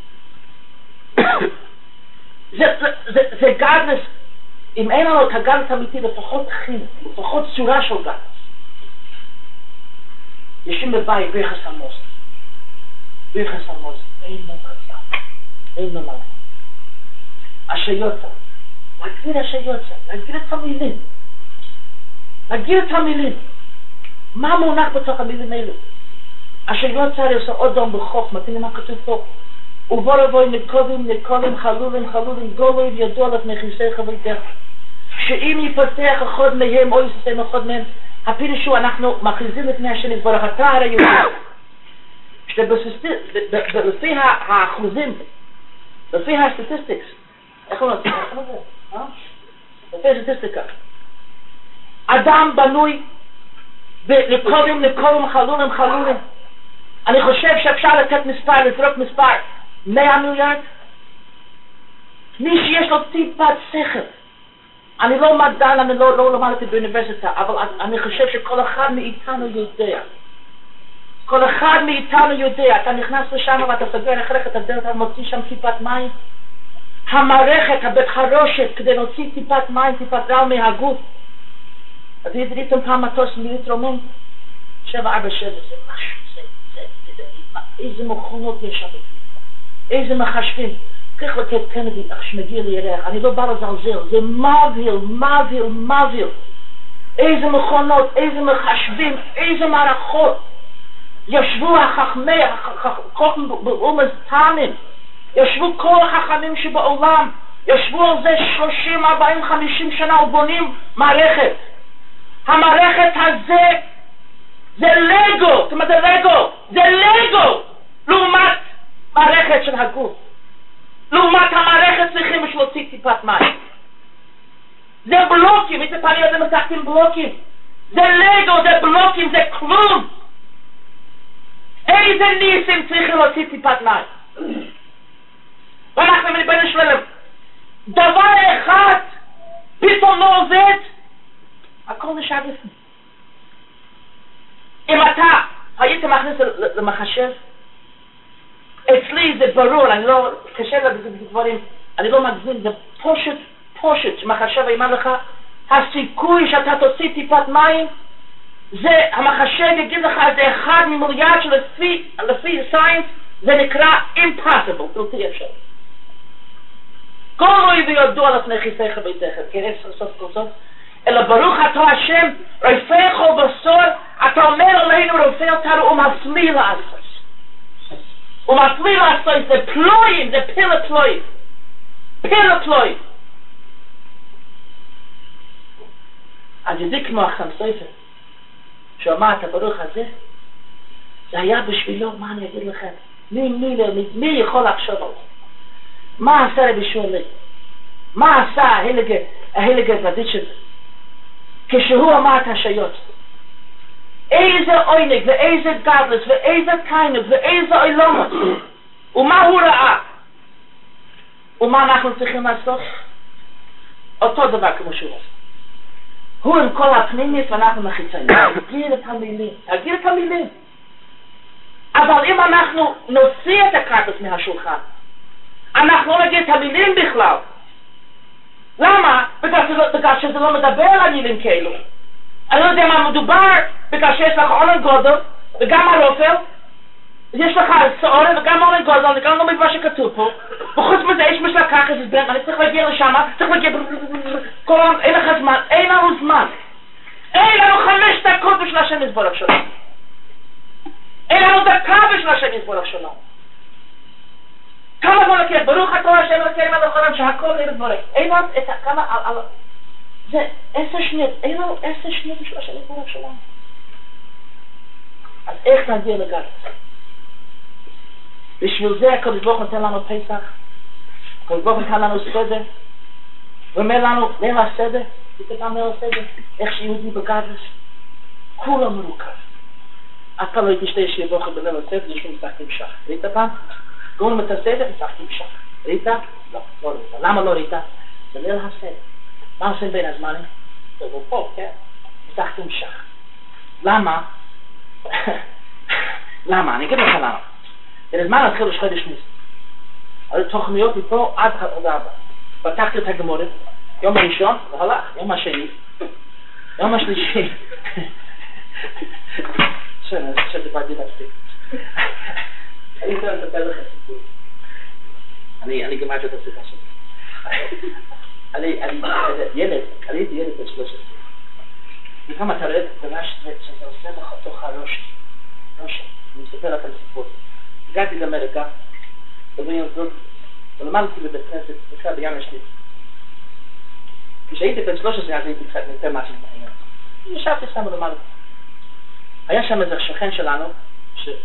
זה גדלס, אם אין לנו את הגדלס אמיתי, לפחות חינוך, לפחות צורה של גדלס. ישים בבית ביחס עמוס. ביחס עמוס, אין לו קצת, אין לו מלא. השיוצה, להגיד השיוצה, להגיד את המילים. להגיד את המילים. מה מונח בתוך המילים האלו? השיוצה עושה עוד דום בחוך, מתאים מה כתוב פה. ובוא רבוי נקובים, חלולים, גולוי וידוע לך מכיסי חביתך. שאם יפתח אחד מהם או יססם אחד מהם, הפירשו אנחנו מכריזים לפני השם יתברך, אתה הרי יהודי. לפי האחוזים, לפי הסטטיסטיקס, איך הוא נוצא? לפי הסטטיסטיקה. אדם בנוי לקובים, חלולים. אני חושב שאפשר לתת מספר, לזרוק מספר 100 מיליארד. מי שיש לו טיפת שכל. אני לא מדען, אני לא למדתי באוניברסיטה, אבל אני חושב שכל אחד מאיתנו יודע. כל אחד מאיתנו יודע. אתה נכנס לשם ואתה סוגר אחריך את הדלת, אתה מוציא שם טיפת מים. המערכת, הבית חרושת, כדי להוציא טיפת מים, טיפת רעל מהגוף, אז היא דרית פעם מטוס מלהתרומם, 747, זה משהו, איזה מכונות יש שם, איזה מחשבים, כך לתת קנדי, אך שמגיע לירח, אני לא בא לזלזל, זה מבהיל, איזה מכונות, איזה מחשבים, איזה מערכות, ישבו החכמי, באומץ טעמים, ישבו כל החכמים שבעולם, ישבו על זה 30, 40, 50 שנה ובונים מערכת. המערכת הזה זה לגו, זאת אומרת זה לגו לעומת מערכת של הגוף. לעומת המערכת צריכים בשביל להוציא טיפת מים. זה בלוקים, איזה פעמים אתם משחקים בלוקים. זה לגו, זה בלוקים, זה כלום. איזה ניסים צריכים להוציא טיפת מים. ואנחנו מבין שלם, דבר אחד פתאום לא עובד, הכל נשאר בפנים. אם אתה היית מכניס למחשב, אצלי זה ברור, אני לא, קשה לה בדברים, אני לא מגזים, זה פושט, שמחשב אימה לך, הסיכוי שאתה תוציא טיפת מים, זה, המחשב יגיד לך, זה אחד ממיליארד שלפי סיינס, זה נקרא impossible, בלתי אפשרי. כל לא ידוע לפני חיסך ביתך, כן, סוף כל סוף, אלא ברוך אתה השם, רפא כל בשור, אתה אומר עלינו רפא אותנו ומפליא לעשות. ומפליא לעשות, זה פלויים, זה פילה פלויים. אז ידי כמו החם ספר, שאמר את הברוך הזה, זה היה בשבילו, מה אני אגיד לכם? מי יכול לחשוב על זה? מה עשה רבי שמואל? מה עשה ההלג הזדית של זה? כשהוא אמר את השיות, איזה עונג ואיזה גדלס ואיזה תענוג ואיזה עולמות, ומה הוא ראה? ומה אנחנו צריכים לעשות? אותו דבר כמו שהוא עושה. הוא עם כל הפנימית ואנחנו מחיצאים. תגיד את המילים. אבל אם אנחנו נוציא את הקרטוס מהשולחן, אנחנו לא נגיד את המילים בכלל. למה? בגלל שזה לא מדבר על מילים כאלו. אני לא יודע מה מדובר, בגלל שיש לך עולן גודל, וגם הרופל, יש לך סעורן וגם עולן גודל, אני גם לא מבין מה שכתוב פה, וחוץ מזה יש משלה ככה, אני צריך להגיע לשם, כל העולם, אין לך זמן, אין לנו זמן. אין לנו 5 דקות בשביל השם יזבורך שלום. אין לנו דקה בשביל השם יזבורך שלום. כמה זמן לקראת, ברוך אתה השם לקראת מהלכולם שהכל נראה דבורך. אין לנו את כמה, זה 10 שניות, אין לנו 10 שניות בשביל השם יזבורך שלום. אז איך נגיע לגל? בשביל זה הקדוש ברוך הוא נותן לנו פסח, הקדוש ברוך הוא נותן לנו סדר, ואומר לנו, ליל הסדר, תקדם ליל הסדר, איך שיהודי בגדלס, כולם מרוכב. אתה לא הייתי שתי שיבוכר בליל הסדר, יש לנו משחקים שח. ראית פעם? גאון את הסדר, משחקים שח. ראית? לא ראית. למה לא ראית? זה ליל הסדר. מה עושים בין הזמנים? זה פה, כן? משחקים שח. למה? למה? אני אגיד לך למה. בזמן התחיל יש חודש ניסן. אז תוכניות מפה עד הבא. פתחתי את הגמורת, יום הראשון, והלך, יום השני, יום השלישי. שדיברתי להפסיק. אני רוצה לספר לך סיפור. אני גמרתי את השיחה שלי. הייתי ילד בן 13. וכמה אתה רואה את הדבר שזה עושה לך תוך הראש. אני מספר לך סיפור. הגעתי לאמריקה, ולמדתי בבית כנסת, נקרא בים השליט. כשהייתי בן 13 אז הייתי קצת יותר משהו בעניין. ישבתי שם ולמדתי. היה שם איזה שכן שלנו, שהוא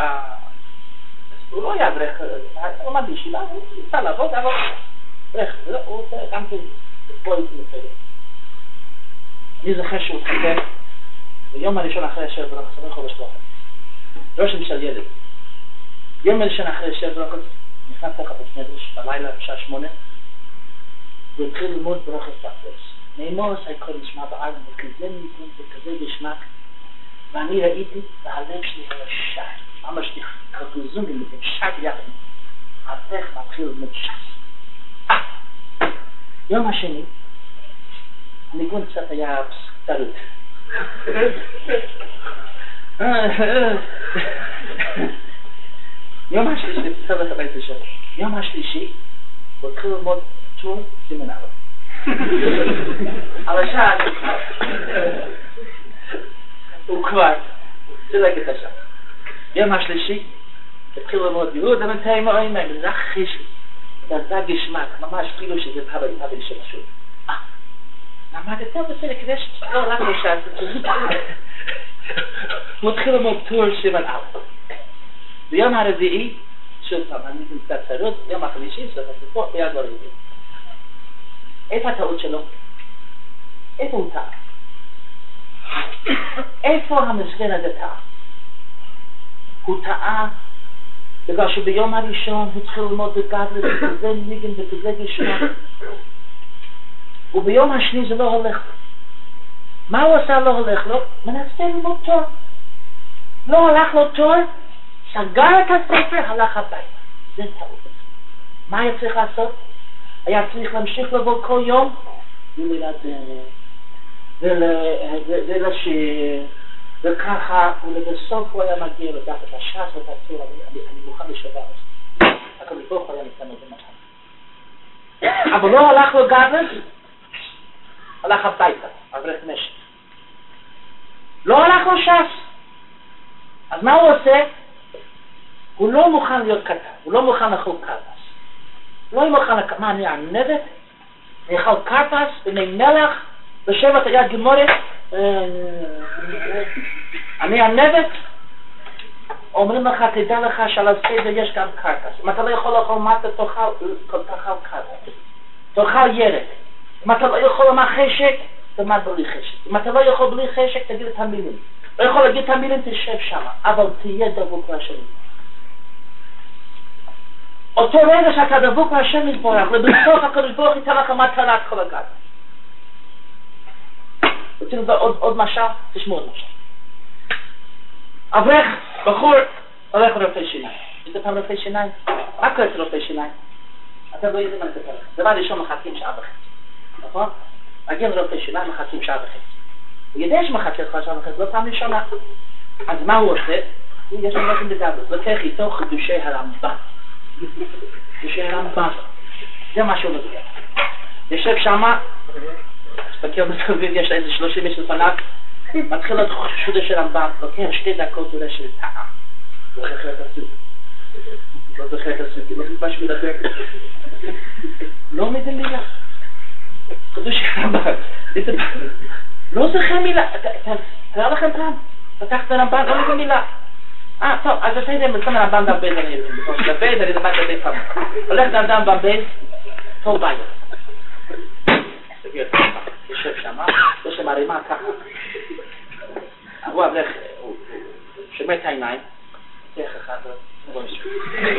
לא היה אברך, הוא למד בישיבה, הוא ניסה לעבוד, אבל אברך, הוא עושה גם כן פה הייתי מפלט. אני זוכר שהוא התחתן, ביום הראשון אחרי השבע ברוך, סמך חודש ברוך. רושם של ילד. יום הראשון אחרי השבע ברוך, נכנס תחת הסמדרש, בלילה, בשעה 8, הוא התחיל ללמוד ברוך הסתכלס. נאמור עשה כל נשמע בארץ, וכזה ניתן, וכזה גשמק, ואני ראיתי, והלב שלי היה שט, ממש כתוזונגים, שט יחד, הדרך מתחיל ללמוד שט. יום השני, הניגון קצת היה צרוד. יום השלישי, תצטרך הביתה שלו. יום השלישי, הוא התחיל ללמוד טור סימן א'. אבל שעה הוא כבר צילק את השעה. יום השלישי, התחיל ללמוד יהוד, אבל תהיה מאוד זה חישי. זה גשמק, ממש כאילו שזה פאבל של השוב. למדת טוב בסדר, כדי שלא רק לשעה. הוא התחיל ללמוד טור סימן א'. ביום הרביעי, שוב פעם, אני קצת צרוד, ביום החמישי, זאת אומרת, ביד הרביעי. איפה הטעות שלו? איפה הוא טעה? איפה המסכן הזה טעה? הוא טעה בגלל שביום הראשון הוא התחיל ללמוד בגדלס, וכזה ניגן וכזה גשמק. וביום השני זה לא הולך. מה הוא עשה לא הולך לו? מנסה ללמוד תור. לא הלך לו תור, סגר את הספר, הלך הביתה. זה טעות. מה היה צריך לעשות? היה צריך להמשיך לבוא כל יום ולשיר וככה, ולבסוף הוא היה מגיע לדעת את הש"ס ואת הטור. אני מוכן לשבר את זה. הקדוש ברוך הוא היה ניתן לזה מתן. אבל לא הלך לו גדלס, הלך הביתה, אברך נשק. לא הלך לו ש"ס. אז מה הוא עושה? הוא לא מוכן להיות קטן, הוא לא מוכן לאכול קרפס. לא מוכן לאכול, מה, אני הנבט? אני אכל קרפס, בני מלח, בשבט היה גמורת, אני הנבט? אומרים לך, תדע לך שעל הסדר יש גם קרפס. אם אתה לא יכול לאכול מטה, תאכל קרפס. תאכל ירק. אם אתה לא יכול לומר חשק, תלמד בלי חשק. אם אתה לא יכול בלי חשק, תגיד את המילים. לא יכול להגיד את המילים, תשב שם. אבל תהיה דבוק להשם. אותו רגע שאתה דבוק להשם יתברך, ובסוף הקדוש ברוך ייתן לך מתנת כל הגד. רוצים לדבר עוד משל? תשמעו עוד משל. אברך, בחור, הולך לרופא שיניים. יש פעם רופא שיניים? מה קורה את רופא שיניים? אתה לא יודעים מה זה קרה. דבר ראשון מחכים שעה וחצי. נכון? מגיעים לרופא שיניים, מחכים שעה וחצי. הוא יודע שמחכה לך שעה וחצי, לא פעם ראשונה. אז מה הוא עושה? יש לנו משהו בגדול. לקח איתו חידושי הרמב"ם. חידושי הרמב"ם. זה מה שהוא מדבר. יושב שמה, מסתכל מסביב, יש לה איזה 30 איש לפניו, מתחיל להיות חידושי הרמב"ם, לוקח 2 דקות וראה של טעם. לא זוכר את הסוג. לא זוכר את הסוג, לא זוכר משהו מדבר. לא מבין מילה. חידושי הרמב"ם. לא זוכר מילה. תראה לכם פעם. פתח את הרמב"ם, לא מבין מילה. טוב, אז אתה יודע, מצא מהרמב"ם בבית, אני בבית, אני דמת בבית פעם. הולך לרמב"ם בבית, טוב ביי. יושב שמה, יש להם הרימה ככה. הוא אברך, הוא שומע את העיניים, תלך אחד, לא בשביל.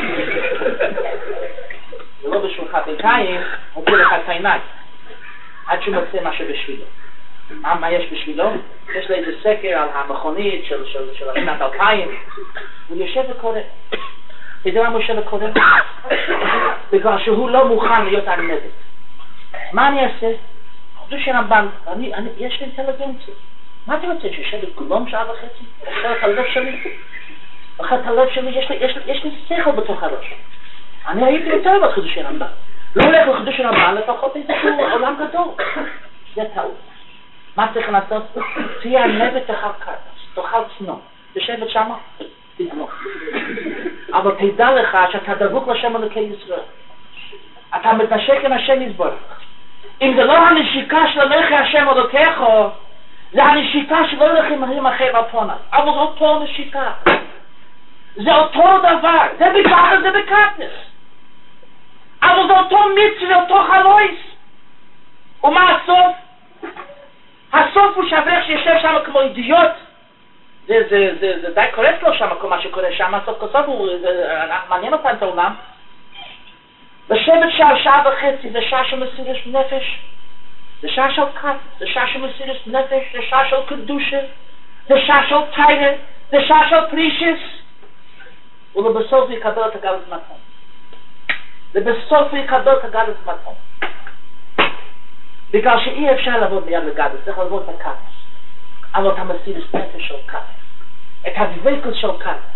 ולא בשבילך, בינתיים, הוא תלך לך את העיניים. עד שהוא מוצא משהו בשבילו. מה יש בשבילו? יש לה איזה סקר על המכונית של השנת 2000. הוא יושב וקורא. אתה יודע מה הוא יושב וקורא? בגלל שהוא לא מוכן להיות הנבט. מה אני אעשה? חודש הרמב"ם, יש לי אינטליגנציה. מה אתה רוצה? שיושב בגלום שעה וחצי? אוכל את הלב שלי? אוכל את הלב שלי? יש לי שכל בתוך הראש. אני הייתי יותר בחודש הרמב"ם. לא הולך לחודש הרמב"ם, לפחות איזשהו עולם גדול. זה טעות. מה צריך לעשות? תהיה הנבט, תאכל קרפס, תאכל צנום. תשבת שמה, תגמור. אבל תדע לך שאתה דבוק לשם אלוקי ישראל. אתה מתנשק עם השם יתברך. אם זה לא הנשיקה של הלכי השם אלוקיך, זה הנשיקה שלא הולכים מהים אחרי בפונה. אבל זה אותו נשיקה. זה אותו דבר. זה בגלל זה בקרפס. אבל זה אותו מיץ, זה אותו חלויס. ומה הסוף? הסוף הוא שאברך שישב שם כמו אידיוט. זה די קורץ לו שם כל מה שקורה שם. הסוף כסוף הוא מעניין אותם את העולם. לשבת שעה וחצי, זה שעה של מסירות נפש. זה שעה של קרפס, זה שעה של מסירות נפש, זה שעה של קדושה, זה שעה של טיירה, זה שעה של פרישס. ולבסוף הוא יקבל את הגלת מתון. לבסוף הוא יקבל את הגלת מתון. בגלל שאי אפשר לעבוד ליד לגדל, צריך לעבוד את הכת. אבל אתה מסיד את הנפש של כת. את הדבקות של כת.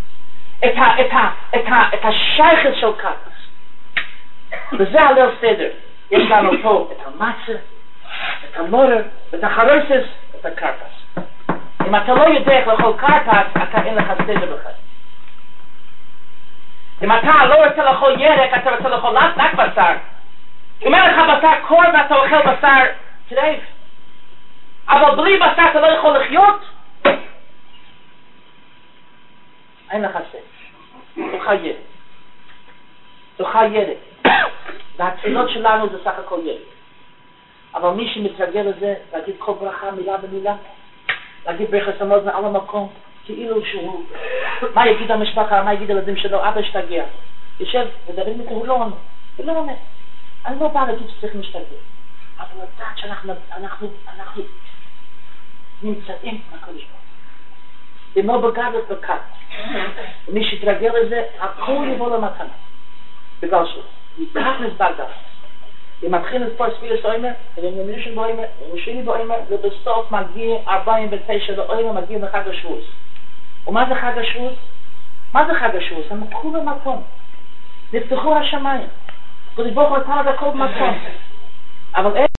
את השייכות של כת. וזה הליל סדר. יש לנו פה את המצה, את המורר, את החרוסס, את הקרקס. אם אתה לא יודע איך לאכול קרקס, אתה אין לך סדר בכלל. אם אתה לא רוצה לאכול ירק, אתה רוצה לאכול רק בשר. אם אין לך בשר קור ואתה אוכל בשר טרף, אבל בלי בשר אתה לא יכול לחיות, אין לך סדר. תאכל ירק. והתפילות שלנו זה סך הכל ירק. אבל מי שמתרגל לזה, להגיד כל ברכה מילה במילה, להגיד ברכת המאזן על המקום, כאילו שהוא, מה יגיד המשפחה, מה יגיד הילדים שלו, אבא שתגיע. יושב ודברים איתו, הוא לא עונה. אני לא בא להגיד שצריך משתגע. אבל לדעת שאנחנו נמצאים מהקדוש ברוך הוא. אינו בגדת בכת. ומי שיתרגל לזה, הכל יבוא למתנה. בגלל כך נסבר גס. אם מתחיל לספור ספירס אוימר, אם ראשון באוימר, אם שני באוימר, ובסוף מגיע 49 לאוימר, מגיע לחג השבועות. ומה זה חג השבועות? מה זה חג השבועות? הם לקחו במקום. נפתחו השמיים. הקדוש ברוך הוא נתן לזה כל מקום. אבל